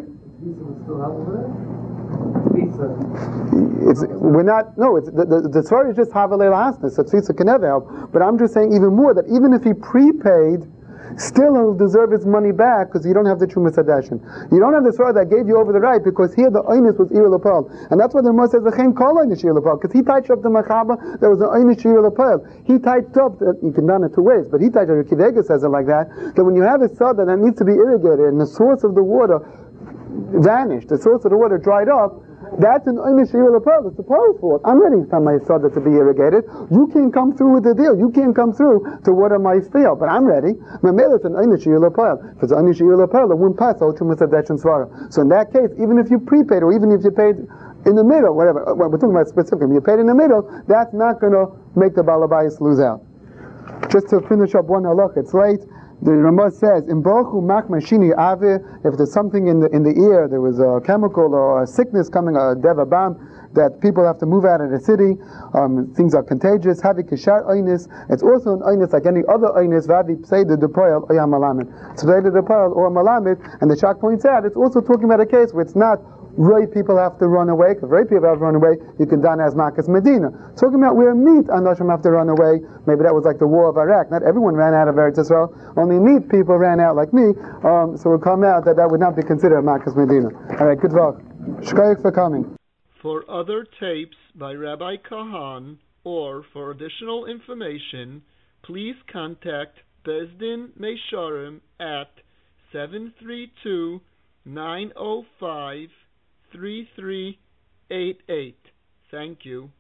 We're not. No, it's the story is just Havalei Lasnes. So Tzitza can never help. But I'm just saying even more that even if he prepaid, still he'll deserve his money back because you don't have the Trumas Hadeshin. You don't have the Torah that gave you over the right because here the Einis was Ir L'Poel. And that's why the Ramah says V'chein kol Einish Ir L'Poel, because he tied up the Machaba, there was an Einish Ir L'Poel. He tied up, you can done it two ways, but he tied up, Kivega says it like that when you have a Sada that needs to be irrigated and the source of the water vanished, the source of the water dried up, that's an Einish She'ir L'Poel. It's the Poel's fault. I'm ready for my Sada to be irrigated. You can't come through with the deal. You can't come through to water my field. But I'm ready. Mamela, it's an Einish She'ir L'Poel. If it's an Einish She'ir L'Poel, it wouldn't pass Al Trumas Hadeshin Svara. So in that case, even if you prepaid or even if you paid in the middle, whatever, we're talking about specifically, you paid in the middle, that's not going to make the Balabais lose out. Just to finish up one halach, it's late. The Ramah says, "In Bochu mak mashini ave." If there's something in the air, there was a chemical or a sickness coming, a deva bam, that people have to move out of the city. Things are contagious. Havi kishar einis. It's also an einis like any other einis. Vavi psei the depoil oyam malamid. So the depoil or malamid, and the Shach points out, it's also talking about a case where it's not right people have to run away, because right people have to run away, you can don as Makas Medina. Talking about where meat Anoshim have to run away, maybe that was like the war of Iraq. Not everyone ran out of Eretz Yisrael, only meat people ran out like me, so it would come out that would not be considered Makas Medina. Alright, good luck. Shkoyach for coming. For other tapes by Rabbi Kahan, or for additional information, please contact Bezdin Meisharim at 732-905-3388. Thank you.